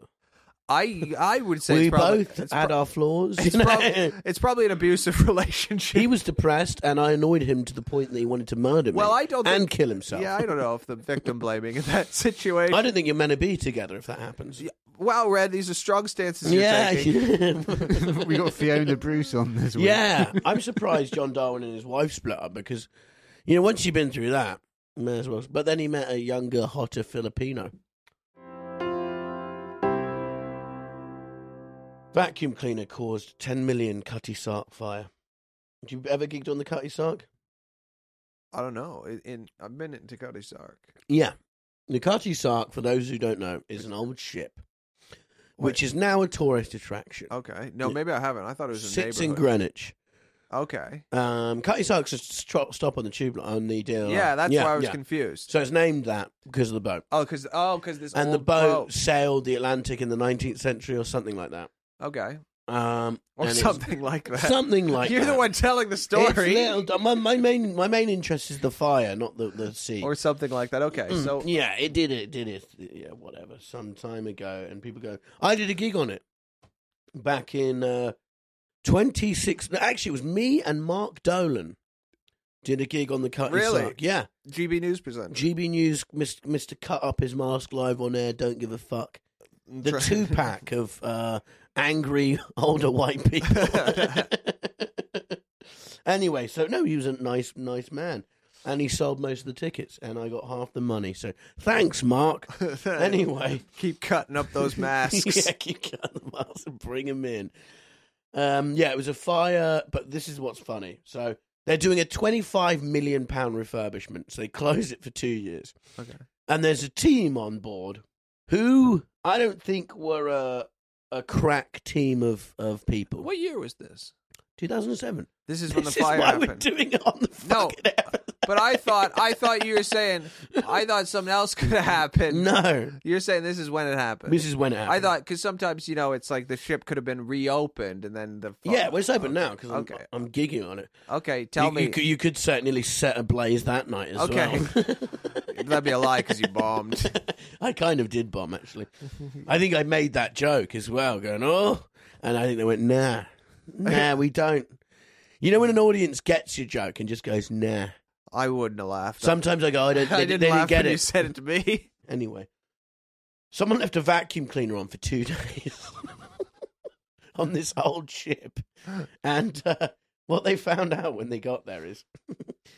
I I would say We it's probably, both it's, had pro- our flaws. it's, probably, it's probably an abusive relationship. He was depressed, and I annoyed him to the point that he wanted to murder me. Well, I don't and think- kill himself. Yeah, I don't know if the victim blaming in that situation. I don't think you're meant to be together if that happens. Wow, Red, these are strong stances you're Yeah, taking. We got Fiona Bruce on this week. yeah. I'm surprised John Darwin and his wife split up because, you know, once you've been through that, may as well. But then he met a younger, hotter Filipino. Vacuum cleaner caused ten million Cutty Sark fire. Did you ever gigged on the Cutty Sark? I don't know. In, in I've been into Cutty Sark. Yeah. The Cutty Sark, for those who don't know, is an old ship, which is now a tourist attraction. Okay. No, Yeah. maybe I haven't. I thought it was a Sits in neighborhood. Greenwich. Okay. Um, Cutty Sark's a st- stop on the tube on the D L R. Yeah, that's why I was yeah. confused. So it's named that because of the boat. Oh, because oh, because this And the old boat, sailed the Atlantic in the nineteenth century or something like that. Okay. Um, Or and it's- something like that. Something like You're that. the one telling the It's story. little- my, my main my main interest is the fire, not the, the sea. Or something like that. Okay. Mm, So yeah, it did it, did it, yeah, whatever, some time ago, and people go, I did a gig on it back in uh, twenty-six. no, Actually, it was me and Mark Dolan did a gig on the Cutty Really? Sark. Yeah, G B News presenter. G B News, Mister Mister Cut Up His Mask live on air. Don't give a fuck. The Try- two pack of uh, angry older white people. Anyway, so no, he was a nice, nice man, and he sold most of the tickets, and I got half the money. So thanks, Mark. Anyway, Keep cutting up those masks. yeah, keep cutting the masks and bring them in. Um, yeah, it was a fire, but this is what's funny. So they're doing a twenty-five million pound refurbishment. So they close it for two years. Okay. And there's a team on board who I don't think were a a crack team of, of people. What year was this? two thousand seven. This is when This the is fire why happened. we're doing it on the No, fucking episode. But I thought I thought you were saying I thought something else could have happened. No, You're saying this is when it happened. this is when it happened. I thought because sometimes you know it's like the ship could have been reopened and then the Yeah, well, it's open now because I'm, Okay. I'm gigging on it. Okay, tell you, me. You could, you could certainly set ablaze that night as Okay. well. That'd be a lie because you bombed. I kind of did bomb, actually. I think I made that joke as well, going, oh. And I think they went, nah. Nah, we don't. You know when an audience gets your joke and just goes, nah. I wouldn't have laughed. Sometimes I go, I don't I they, didn't they laugh didn't get when you it. said it to me. Anyway. Someone left a vacuum cleaner on for two days on this old ship. And uh, what they found out when they got there is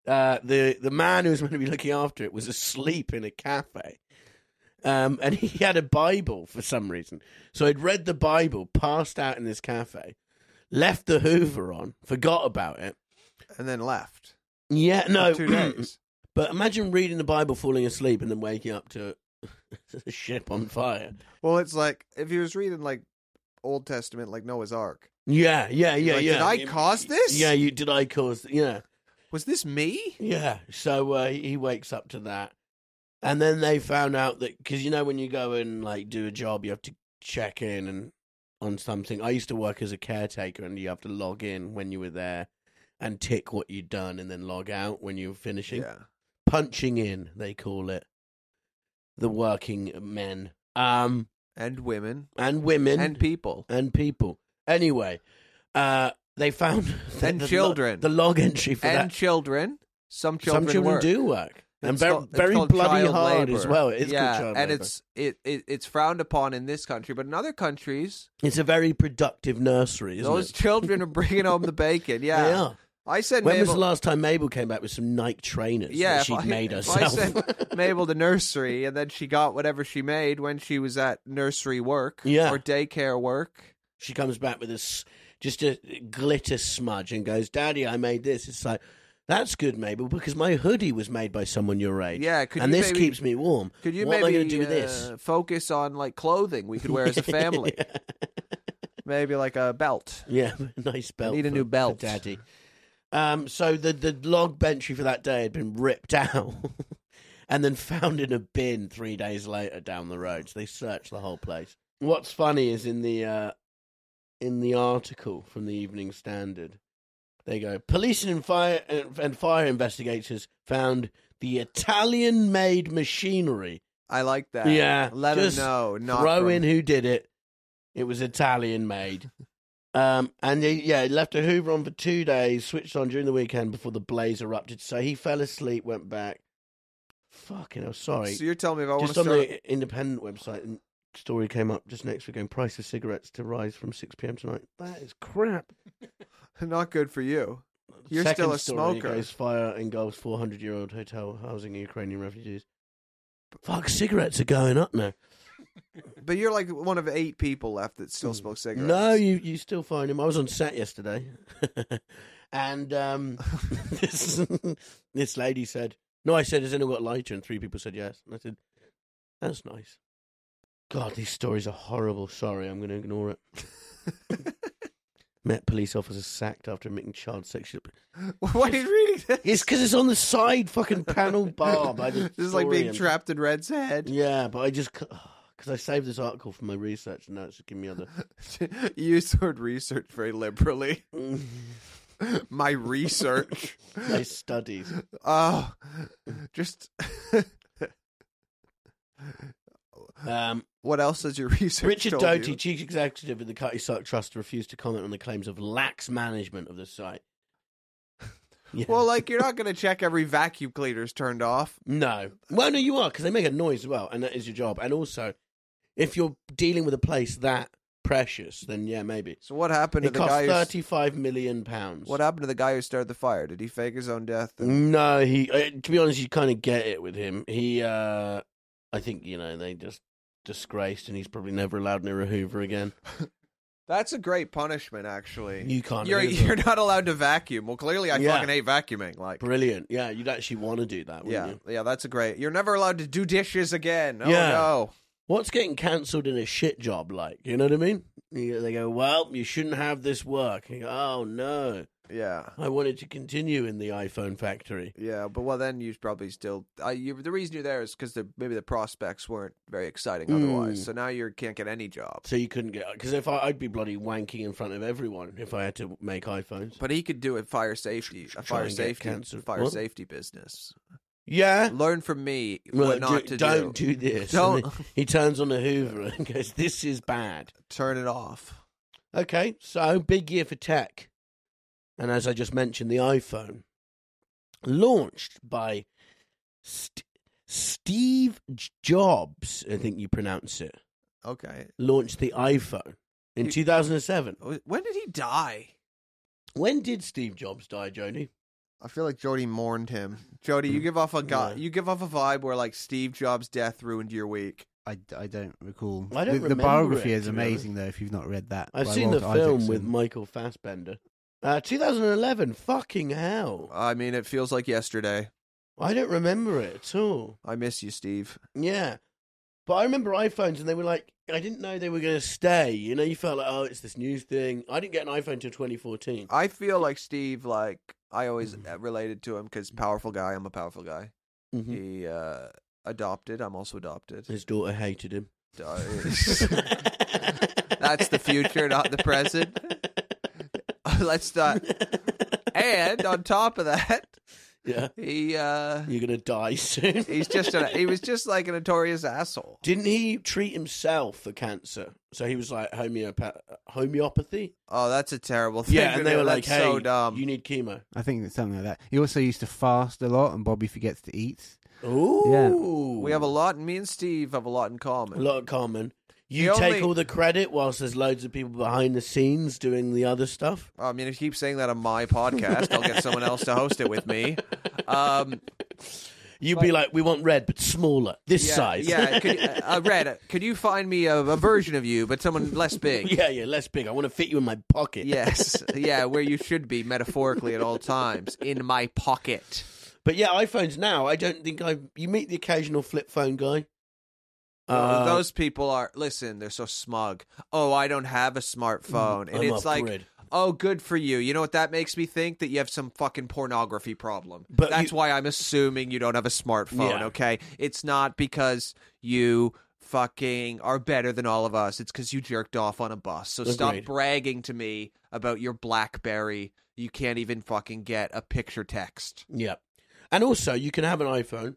uh, the the man who was meant to be looking after it was asleep in a cafe. Um, and he had a Bible for some reason. So he'd read the Bible, passed out in this cafe, left the Hoover on, forgot about it. And then left. Yeah, no. For two days. But imagine reading the Bible, falling asleep, and then waking up to a ship on fire. Well, it's like if he was reading like Old Testament, like Noah's Ark. Yeah, yeah, yeah, Like, yeah. did I cause this? Yeah, you did I cause... Yeah. Was this me? Yeah, so uh, he wakes up to that. And then they found out that... Because, you know, when you go and, like, do a job, you have to check in and on something. I used to work as a caretaker, and you have to log in when you were there and tick what you'd done and then log out when you were finishing. Yeah. Punching in, they call it. The working men. Um, And women. and women. And people. And people. Anyway, uh, they found... that And the children. Log, the log entry for And that... children. Some children Some children work. do work. And It's very, called- it's very called bloody child hard labor. as well. It is yeah, called child and labor. it's it, it it's frowned upon in this country, but in other countries, It's a very productive nursery, isn't those it? children are bringing home the bacon. Yeah, They are. I sent When Mabel. was the last time Mabel came back with some Nike trainers yeah, that if she'd I, made if herself? I sent Mabel to nursery, and then she got whatever she made when she was at nursery work Yeah. or daycare work. She comes back with this, just a glitter smudge and goes, Daddy, I made this. It's like, that's good, Mabel, because my hoodie was made by someone your age. Yeah, could and you this maybe- keeps me warm. Could you what maybe am I going to do with uh, this? focus on like clothing we could wear as a family? Maybe like a belt. Yeah, nice belt. need a for- new belt. for Daddy. Um, so the, the log entry for that day had been ripped out and then found in a bin three days later down the road. So they searched the whole place. What's funny is in the uh, in the article from the Evening Standard, they go, police and fire and, and fire investigators found the Italian-made machinery. I like that. Yeah, let just them know. Not Throw from- in who did it. It was Italian-made. Um, and he, yeah, he left a Hoover on for two days, switched on during the weekend before the blaze erupted. So he fell asleep, went back. Fucking hell, sorry. So you're telling me if I want Just to on start. the Independent website, and story came up just next week going, price of cigarettes to rise from six p.m. tonight. That is crap. Not good for you. You're Second still a story smoker. goes, fire engulfs four hundred-year-old hotel housing Ukrainian refugees. Fuck, cigarettes are going up now. But you're like one of eight people left that still smoke cigarettes. No, you you still find him. I was on set yesterday, and um, this this lady said, "No," I said, "Has anyone got a lighter?" And three people said yes. And I said, "That's nice." God, these stories are horrible. Sorry, I'm going to ignore it. Met police officer sacked after admitting child sexual. Why are you reading this? It's because it's on the side fucking panel bar by the. This is like being story. trapped in Red's head. Yeah, but I just because I saved this article for my research, and now it's just giving me other. You use the word research very liberally. My research. my studies. Oh, just. Um, What else has your research Richard told Doty, you? chief executive of the Cutty Sark Trust, refused to comment on the claims of lax management of the site. Yeah. Well, like, you're not going to check every vacuum cleaner's turned off. no. Well, no, you are, because they make a noise as well, and that is your job. And also, if you're dealing with a place that precious, then yeah, maybe. So what happened to It the cost guy? Who, thirty-five million pounds. what happened to the guy who started the fire? Did he fake his own death? And- No, he. Uh, to be honest, you kind of get it with him. He, uh, I think, you know, they just disgraced, and he's probably never allowed near a Hoover again. That's a great punishment, actually. You can't. You're Hoover. you're not allowed to vacuum. Well, clearly, I Yeah. fucking hate vacuuming. Like, Brilliant. Yeah, you'd actually want to do that, wouldn't yeah, you? yeah, that's a great. You're never allowed to do dishes again. Oh Yeah. no. What's getting cancelled in a shit job like? You know what I mean? You- They go, well, you shouldn't have this work. You go, oh, no. Yeah, I wanted to continue in the iPhone factory. yeah, but well, then you probably still. I, you, the reason you're there is because the, maybe the prospects weren't very exciting otherwise. Mm. So now you can't get any job. So you couldn't get... Because if I, I'd be bloody wanking in front of everyone if I had to make iPhones. But he could do it fire safety, a Try fire and get safety, cancelled. fire What? safety business. Yeah. Learn from me Well, what not do- to don't do. do this. Don't- And then he turns on the Hoover and goes, this is bad. Turn it off. Okay, so big year for tech. And as I just mentioned, the iPhone, launched by St- Steve Jobs, I think you pronounce it, Okay. launched the iPhone in You- two thousand seven. When did he die? When did Steve Jobs die, Joni? I feel like Jody mourned him. Jody, you give off a guy. Yeah. You give off a vibe where like Steve Jobs' death ruined your week. I, I don't recall. I don't the, the remember biography it, is to be honest. amazing, though, if you've not read that. I've by seen the Walter film Isaacson. with Michael Fassbender. Uh, twenty eleven, fucking hell. I mean, it feels like yesterday. I don't remember it at all. I miss you, Steve. Yeah. But I remember iPhones and they were like, I didn't know they were going to stay. You know, you felt like, oh, it's this new thing. I didn't get an iPhone until twenty fourteen. I feel like Steve. Like I always related to him because powerful guy. I'm a powerful guy. Mm-hmm. He uh, adopted. I'm also adopted. His daughter hated him. Uh, That's the future, not the present. Let's not. And on top of that, Yeah. he uh, You're going to die soon. he's just a, he was just like a notorious asshole. Didn't he treat himself for cancer? So he was like homeopath- homeopathy? Oh, that's a terrible thing. Yeah, to and they do. were like, That's hey, so dumb. you need chemo. I think it's something like that. He also used to fast a lot, and Bobby forgets to eat. Ooh. We have a lot. Me and Steve have a lot in A common. lot in common. You The take only- all the credit whilst there's loads of people behind the scenes doing the other stuff. I mean, if you keep saying that on my podcast, I'll get someone else to host it with me. Um, You'd be like, we want Red, but smaller. This yeah, size. yeah. Could, uh, Red, could you find me a, a version of you, but someone less big? yeah, yeah, less big. I want to fit you in my pocket. Yes, yeah, where you should be metaphorically at all times, in my pocket. But yeah, iPhones now, I don't think I... You meet the occasional flip phone guy. Well, Uh, those people are, listen, they're so smug. Oh, I don't have a smartphone. And I'm it's off like, grid. oh, good for you. You know what that makes me think? That you have some fucking pornography problem. But That's you- why I'm assuming you don't have a smartphone, Yeah. okay? It's not because you fucking are better than all of us. It's because you jerked off on a bus. So stop Agreed. bragging to me about your BlackBerry. You can't even fucking get a picture text. Yeah. And also, you can have an iPhone,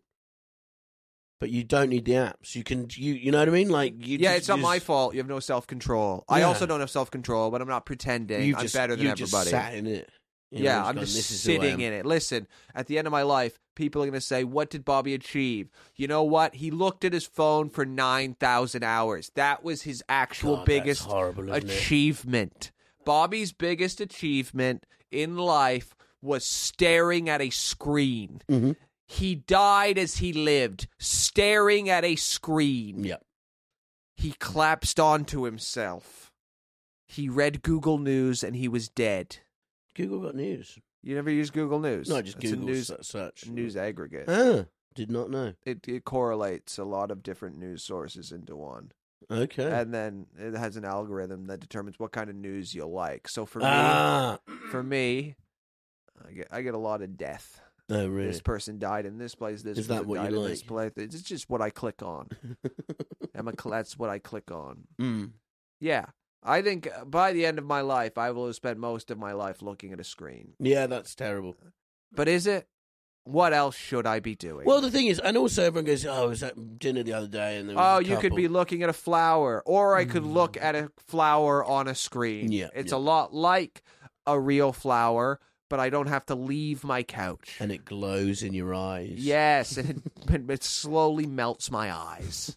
but you don't need the apps. You can, you you know what I mean? Like, you Yeah, just, it's not you my just- fault. You have no self-control. I Yeah. also don't have self-control, but I'm not pretending. You I'm just, better than you everybody. just sat in it. You know, Yeah, just I'm gone, just "This is who I sitting am." in it. Listen, at the end of my life, people are going to say, what did Bobby achieve? You know what? He looked at his phone for nine thousand hours. That was his actual God, biggest that's horrible, isn't it? achievement. Bobby's biggest achievement in life was staring at a screen. Mhm. He died as he lived, staring at a screen. Yeah. He collapsed onto himself. He read Google News and he was dead. Google got news. You never use Google News? No, just It's a Google news, se- search. news aggregate. Ah, did not know. It, it correlates a lot of different news sources into one. Okay. And then it has an algorithm that determines what kind of news you'll like. So for ah. me, for me, I get I get a lot of death. Oh, really? This person died in this place. This Is that person what you died in this like? place. It's just what I click on. I'm a, that's what I click on. mm. Yeah. I think by the end of my life, I will have spent most of my life looking at a screen. Yeah, that's terrible. But is it? What else should I be doing? Well, the thing is, and also everyone goes, "Oh, I was at dinner the other day, and there was oh, a you could be couple." looking at a flower, or I could look at a flower on a screen. Yeah, It's yeah. a lot like a real flower, but I don't have to leave my couch. and it glows in your eyes. Yes, and it, it slowly melts my eyes.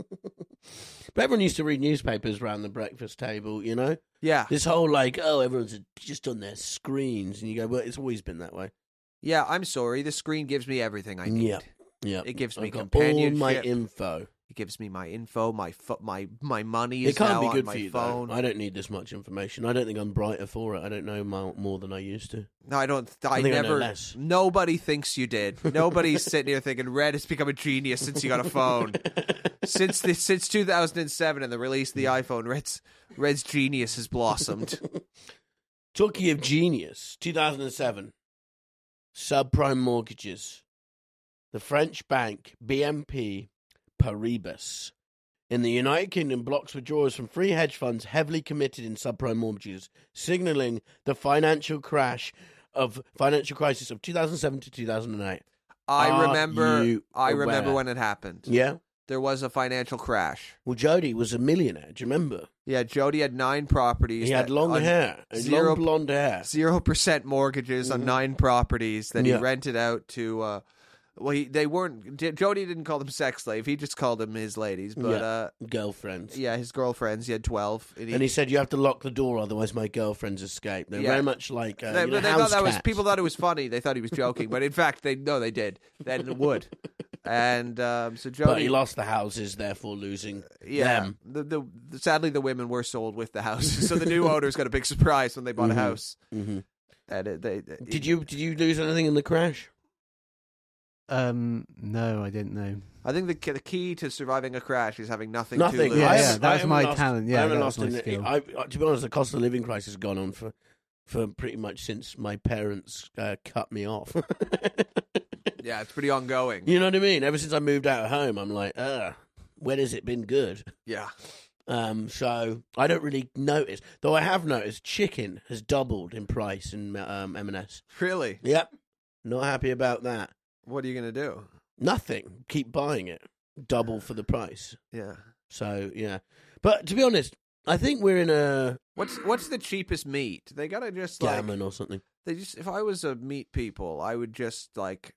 But everyone used to read newspapers around the breakfast table, you know? Yeah, This whole, like, oh, everyone's just on their screens. And you go, well, it's always been that way. yeah. I'm sorry. The screen gives me everything I need. Yeah. Yeah. It gives me I've got all companionship. my info. It gives me my info, my fo- my my money It is can't now be on good my for you, phone. though. I don't need this much information. I don't think I'm brighter for it. I don't know more, more than I used to. No, I don't. I, I think I know never. less. Nobody thinks you did. Nobody's sitting here thinking Red has become a genius since you got a phone. since the, since two thousand seven and the release of the iPhone, Red's Red's genius has blossomed. Talking of genius, two thousand seven, subprime mortgages. The French bank B N P Paribas in the United Kingdom blocks withdrawals from three hedge funds heavily committed in subprime mortgages, signaling the financial crash of financial crisis of two thousand seven to two thousand eight. I Are remember. you I remember aware? when it happened. Yeah. There was a financial crash. Well, Jody was a millionaire. Do you remember? Yeah, Jody had nine properties. He had that- long on hair, zero- long blonde hair. Zero percent mortgages on Mhm. nine properties that Yeah. he rented out to uh, Well, he, they weren't. D- Jody didn't call them sex slave. He just called them his ladies. But Yeah. uh, Girlfriends. yeah, his girlfriends. He had twelve. And he said, you have to lock the door, otherwise my girlfriends escape. They're Yeah. very much like uh, They, you know, they thought house that was cats. people thought it was funny. They thought he was joking, but in fact, they no, they did. Then would. And um, so Jody. But he lost the houses, therefore losing Yeah, them. the, the the sadly the women were sold with the houses, so the new owners got a big surprise when they bought Mhm. a house. hmm And it, they, it- Did you did you lose anything in the crash? Um, no, I didn't know. I think the the key to surviving a crash is having nothing. Nothing. To lose. Yeah, I yeah, haven't- that's I haven't my lost- talent. Yeah, I haven't that lost was my any- skill. I, I- to be honest, the cost of living crisis has gone on for, for pretty much since my parents uh, cut me off. Yeah, it's pretty ongoing. You know what I mean? Ever since I moved out of home, I'm like, uh, when has it been good? Yeah, Um, so I don't really notice. Though I have noticed chicken has doubled in price in um, M and S. really. Yep. Not happy about that. What are you gonna do? Nothing. Keep buying it. Double for the price. Yeah. So, yeah. But to be honest, I think we're in a What's what's the cheapest meat? They gotta just like gammon or something. they just. If I was a meat people, I would just like.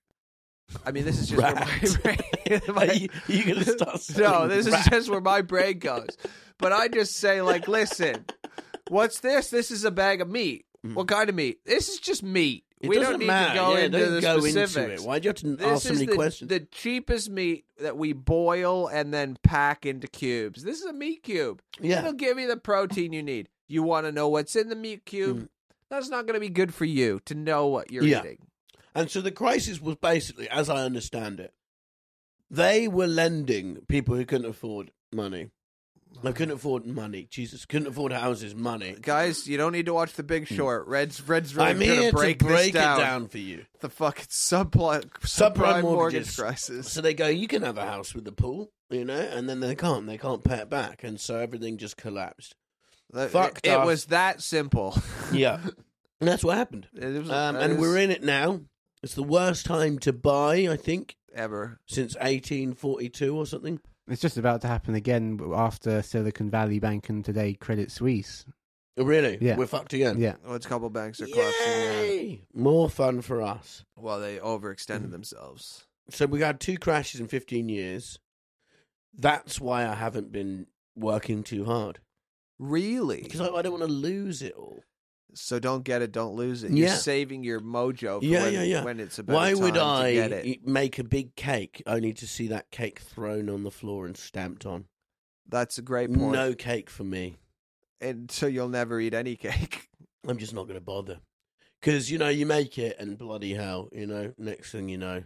I mean, this is just where my Rat. brain. Are my- you, are you going to start no, selling this is rat? just where my brain goes. But I just say, like, listen, what's this? This is a bag of meat. Mm. What kind of meat? This is just meat. It we doesn't don't need matter. to go yeah, into don't the go specifics. into it. Why'd you have to This ask so is many the, questions? the cheapest meat that we boil and then pack into cubes. This is a meat cube. yeah. It'll give you the protein you need. You want to know what's in the meat cube? Mm. That's not going to be good for you to know what you're Yeah. eating. And so the crisis was basically, as I understand it, they were lending people who couldn't afford money. They couldn't afford money. Jesus, couldn't afford houses, money. Guys, you don't need to watch The Big Short. Red's Red's really I'm going here to break, to break this it down. down for you. The fucking subprime, Subprime subprime mortgage mortgages. crisis. So they go, you can have a house with the pool, you know, and then they can't. They can't pay it back. And so everything just collapsed. That- Fucked it, it off. was that simple. Yeah. And that's what happened. It was, Um, that and is we're in it now. It's the worst time to buy, I think, ever. since eighteen forty-two or something. It's just about to happen again after Silicon Valley Bank and today Credit Suisse. Oh, really? Yeah. We're fucked again. Yeah. Oh, it's a couple banks are collapsing. again. Yay! More fun for us. Well, they overextended Mm. themselves. So we had two crashes in fifteen years. That's why I haven't been working too hard. Really? Because I, I don't want to lose it all. So don't get it, don't lose it. You're Yeah. saving your mojo for Yeah, when, yeah, yeah. when it's about Why time would to I get it. e- make a big cake only to see that cake thrown on the floor and stamped on? That's a great point. No cake for me. And so you'll never eat any cake. I'm just not going to bother. Because, you know, you make it and bloody hell, you know, next thing you know,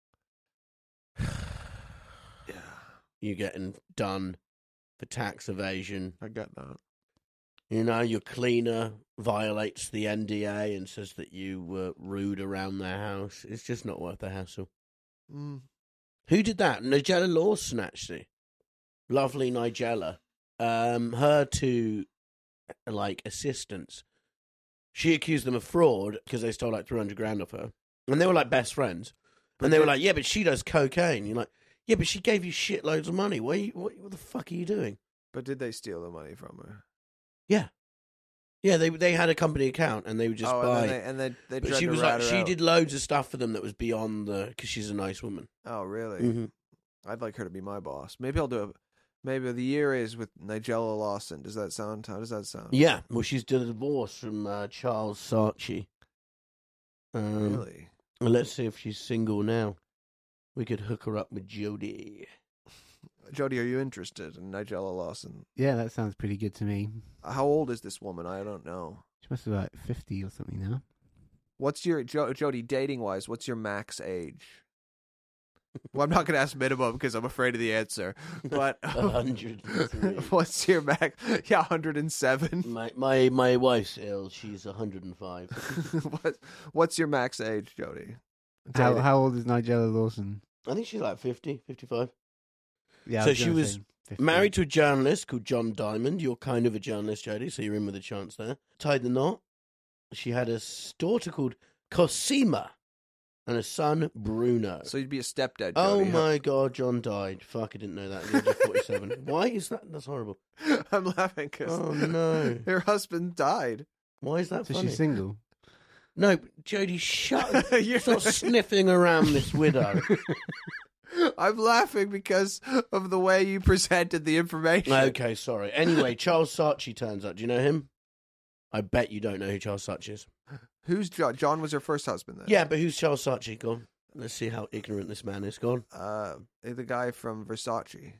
Yeah, you're getting done for tax evasion. I got that. You know, your cleaner violates the N D A and says that you were rude around their house. It's just not worth the hassle. Mm. Who did that? Nigella Lawson, actually. Lovely Nigella. Um, her two, like, assistants. She accused them of fraud because they stole like three hundred grand off her. And they were like best friends. But And they were did- like, yeah, but she does cocaine. You're like, yeah, but she gave you shitloads of money. What, are you, what, what the fuck are you doing? But did they steal the money from her? Yeah. Yeah, they they had a company account and they would just oh, buy. and then they, and they, they But tried she to was rat like, her she out. did loads of stuff for them that was beyond the, because she's a nice woman. Oh, really? Mm-hmm. I'd like her to be my boss. Maybe I'll do it. Maybe the year is with Nigella Lawson. Does that sound? How does that sound? Yeah, well, she's did a divorce from uh, Charles Saatchi. Um, Really? well, let's see if she's single now. We could hook her up with Jodie. Jody, are you interested in Nigella Lawson? Yeah, that sounds pretty good to me. How old is this woman? I don't know. She must be like fifty or something now. What's your jo- Jody dating wise? What's your max age? Well, I'm not going to ask minimum because I'm afraid of the answer. But A hundred and three. what's your max? Yeah, one hundred seven. my my my wife's ill. She's a hundred and five. what What's your max age, Jody? How Dating. how old is Nigella Lawson? I think she's like fifty, fifty-five. Yeah, I So was she gonna was say fifty. Married to a journalist called John Diamond. You're kind of a journalist, Jodie, so you're in with a chance there. Tied the knot. She had a daughter called Cosima and a son, Bruno. So you'd be a stepdad, Jody. Oh huh? my God, John died. Fuck, I didn't know that. At the age of forty-seven. Why is that? That's horrible. I'm laughing because Oh no. her husband died. Why is that So funny? she's single. No, Jodie, shut. You're- Stop sniffing around this widow. I'm laughing because of the way you presented the information. Okay, sorry. Anyway, Charles Saatchi turns up. Do you know him? I bet you don't know who Charles Saatchi is. Who's John? John was her first husband then? Yeah, but who's Charles Saatchi? Go on. Let's see how ignorant this man is. Go on. Uh, the guy from Versace.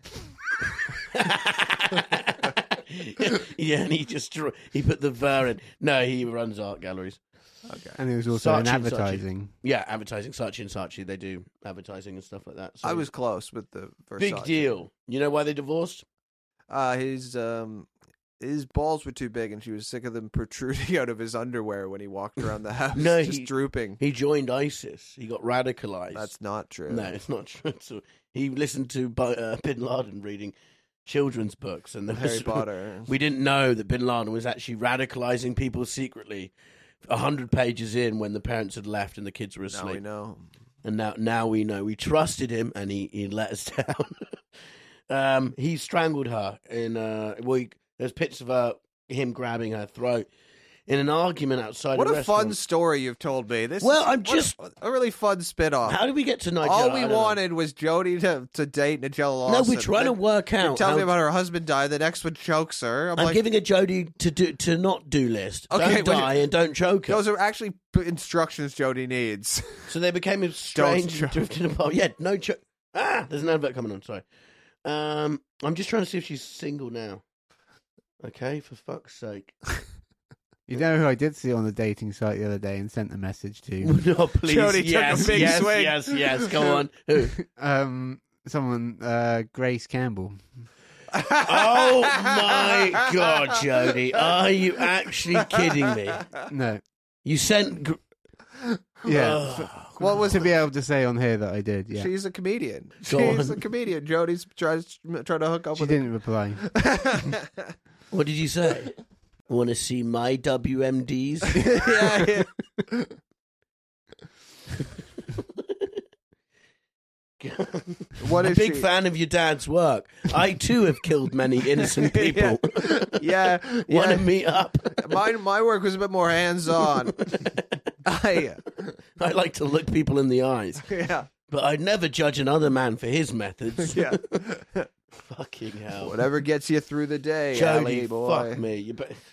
Yeah, and he just drew, he put the ver in. No, he runs art galleries. Okay. And it was also in Saatchi and Saatchi. advertising. Yeah, advertising. Saatchi and Saatchi, they do advertising and stuff like that. So I was close with the Versace. big deal. You know why they divorced? Uh, his um, his balls were too big, and she was sick of them protruding out of his underwear when he walked around the house. No, just he- drooping. He joined ISIS. He got radicalized. That's not true. No, it's not true. So he listened to Bo- uh, Bin Laden reading children's books, and there Harry was- Potter. We didn't know that Bin Laden was actually radicalizing people secretly. A hundred pages in, when the parents had left and the kids were Now asleep, we know. and now now we know. We trusted him, and he, he let us down. um, he strangled her in. Uh, well, he, there's pictures of her, him grabbing her throat in an argument outside. What a, a fun restaurant. story you've told me. This Well, is, I'm what just- a, a really fun spin-off. How did we get to Nigella? All I we don't know. wanted was Jodie to, to date Nigella No, Lawson. we're trying to Then work you out. Tell how- me about her husband died. The next one chokes her. I'm, I'm like, giving a Jodie to do to not do list. Okay, don't when die you- and don't choke her. those are actually p- instructions Jodie needs. So they became a strange choke. drifting apart. Yeah, no choke. Ah, there's an advert coming on. Sorry. Um, I'm just trying to see if she's single now. Okay, for fuck's sake. You know who I did see on the dating site the other day and sent a message to? No, please. Jodie took a yes, big yes, swing. yes, yes. Go on. Who? um, someone, uh, Grace Campbell. Oh my God, Jodie! Are you actually kidding me? No, You sent. Gr- yeah. Ugh. What was to be able to say on here that I did, yeah. She's a comedian. Go She's on. a comedian. Jodie's trying trying to hook up She with didn't reply. him. What did you say? Want to see my W M Ds? yeah, yeah. What I'm a is big she? fan of your dad's work. I too have killed many innocent people. Yeah, Want yeah. to meet up? My my work was a bit more hands on. I I like to look people in the eyes, yeah but I'd never judge another man for his methods. yeah. Fucking hell. Whatever gets you through the day, Jodie, Allie boy. fuck me. You bet-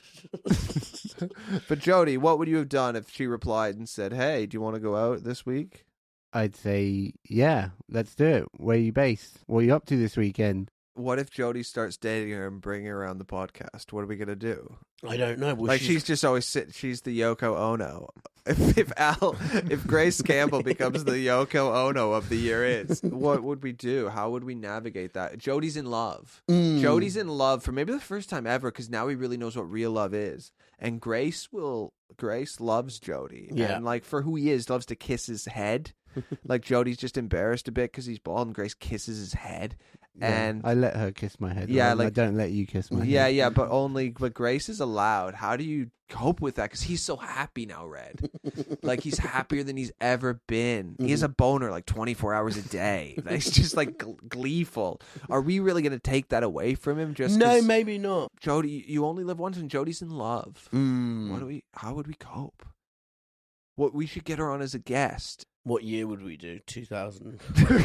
But Jodie, what would you have done if she replied and said, "Hey, do you want to go out this week?" I'd say, yeah, let's do it. Where are you based? What are you up to this weekend? What if Jodie starts dating her and bringing her around the podcast? What are we gonna do? I don't know. Well, Like she's, just always sit. She's the Yoko Ono. If, if Al, if Grace Campbell becomes the Yoko Ono of the year is, what would we do? How would we navigate that? Jodie's in love. Mm. Jodie's in love for maybe the first time ever because now he really knows what real love is. And Grace will. Grace loves Jodie. Yeah. And like for who he is, loves to kiss his head. Like Jodie's just embarrassed a bit because he's bald, and Grace kisses his head. And I let her kiss my head. Yeah, Lauren. I like- don't let you kiss my yeah, head. yeah, but only but Grace is allowed. How do you cope with that? Because he's so happy now, Red. Like he's happier than he's ever been. He has a boner like twenty-four hours a day. He's just like gl- gleeful. Are we really going to take that away from him? Just No, 'cause maybe not. Jodie, you only live once, and Jodie's in love. Mm. What do we? How would we cope? What we should get her on as a guest. What year would we do? two thousand.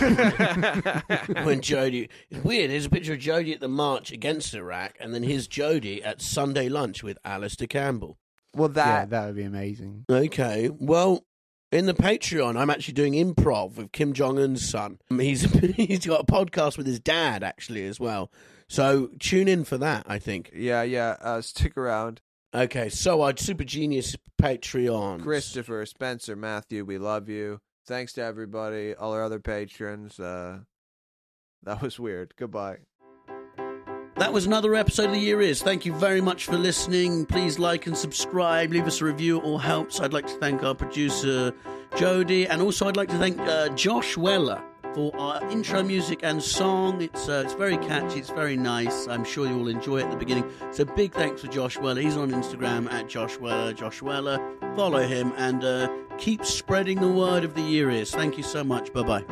When Jodie... It's weird. There's a picture of Jodie at the march against Iraq, and then here's Jodie at Sunday lunch with Alistair Campbell. Well, Yeah, that that would be amazing. Okay, well, in the Patreon, I'm actually doing improv with Kim Jong-un's son. He's he's got a podcast with his dad, actually, as well. So tune in for that, I think. yeah, yeah. Uh, stick around. Okay, so our Super Genius Patreon. Christopher, Spencer, Matthew, we love you. Thanks to everybody, all our other patrons. Uh, that was weird. Goodbye. That was another episode of The Year Is. Thank you very much for listening. Please like and subscribe. Leave us a review. It all helps. I'd like to thank our producer, Jodie. And also I'd like to thank uh, Josh Weller for our intro music and song. It's uh, it's very catchy. It's very nice. I'm sure you will enjoy it at the beginning. So big thanks for Josh Weller. He's on Instagram at Josh Weller. Josh Weller. Follow him and uh, keep spreading the word of The Year Is. Thank you so much. Bye-bye.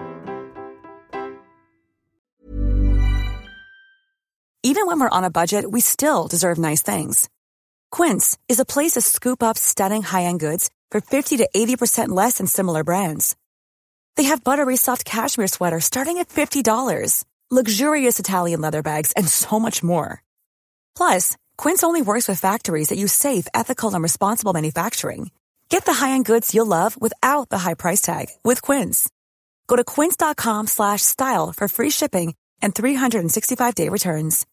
Even when we're on a budget, we still deserve nice things. Quince is a place to scoop up stunning high-end goods for fifty to eighty percent less than similar brands. They have buttery soft cashmere sweaters starting at fifty dollars, luxurious Italian leather bags, and so much more. Plus, Quince only works with factories that use safe, ethical, and responsible manufacturing. Get the high-end goods you'll love without the high price tag with Quince. Go to quince.com slash style for free shipping and three sixty-five day returns.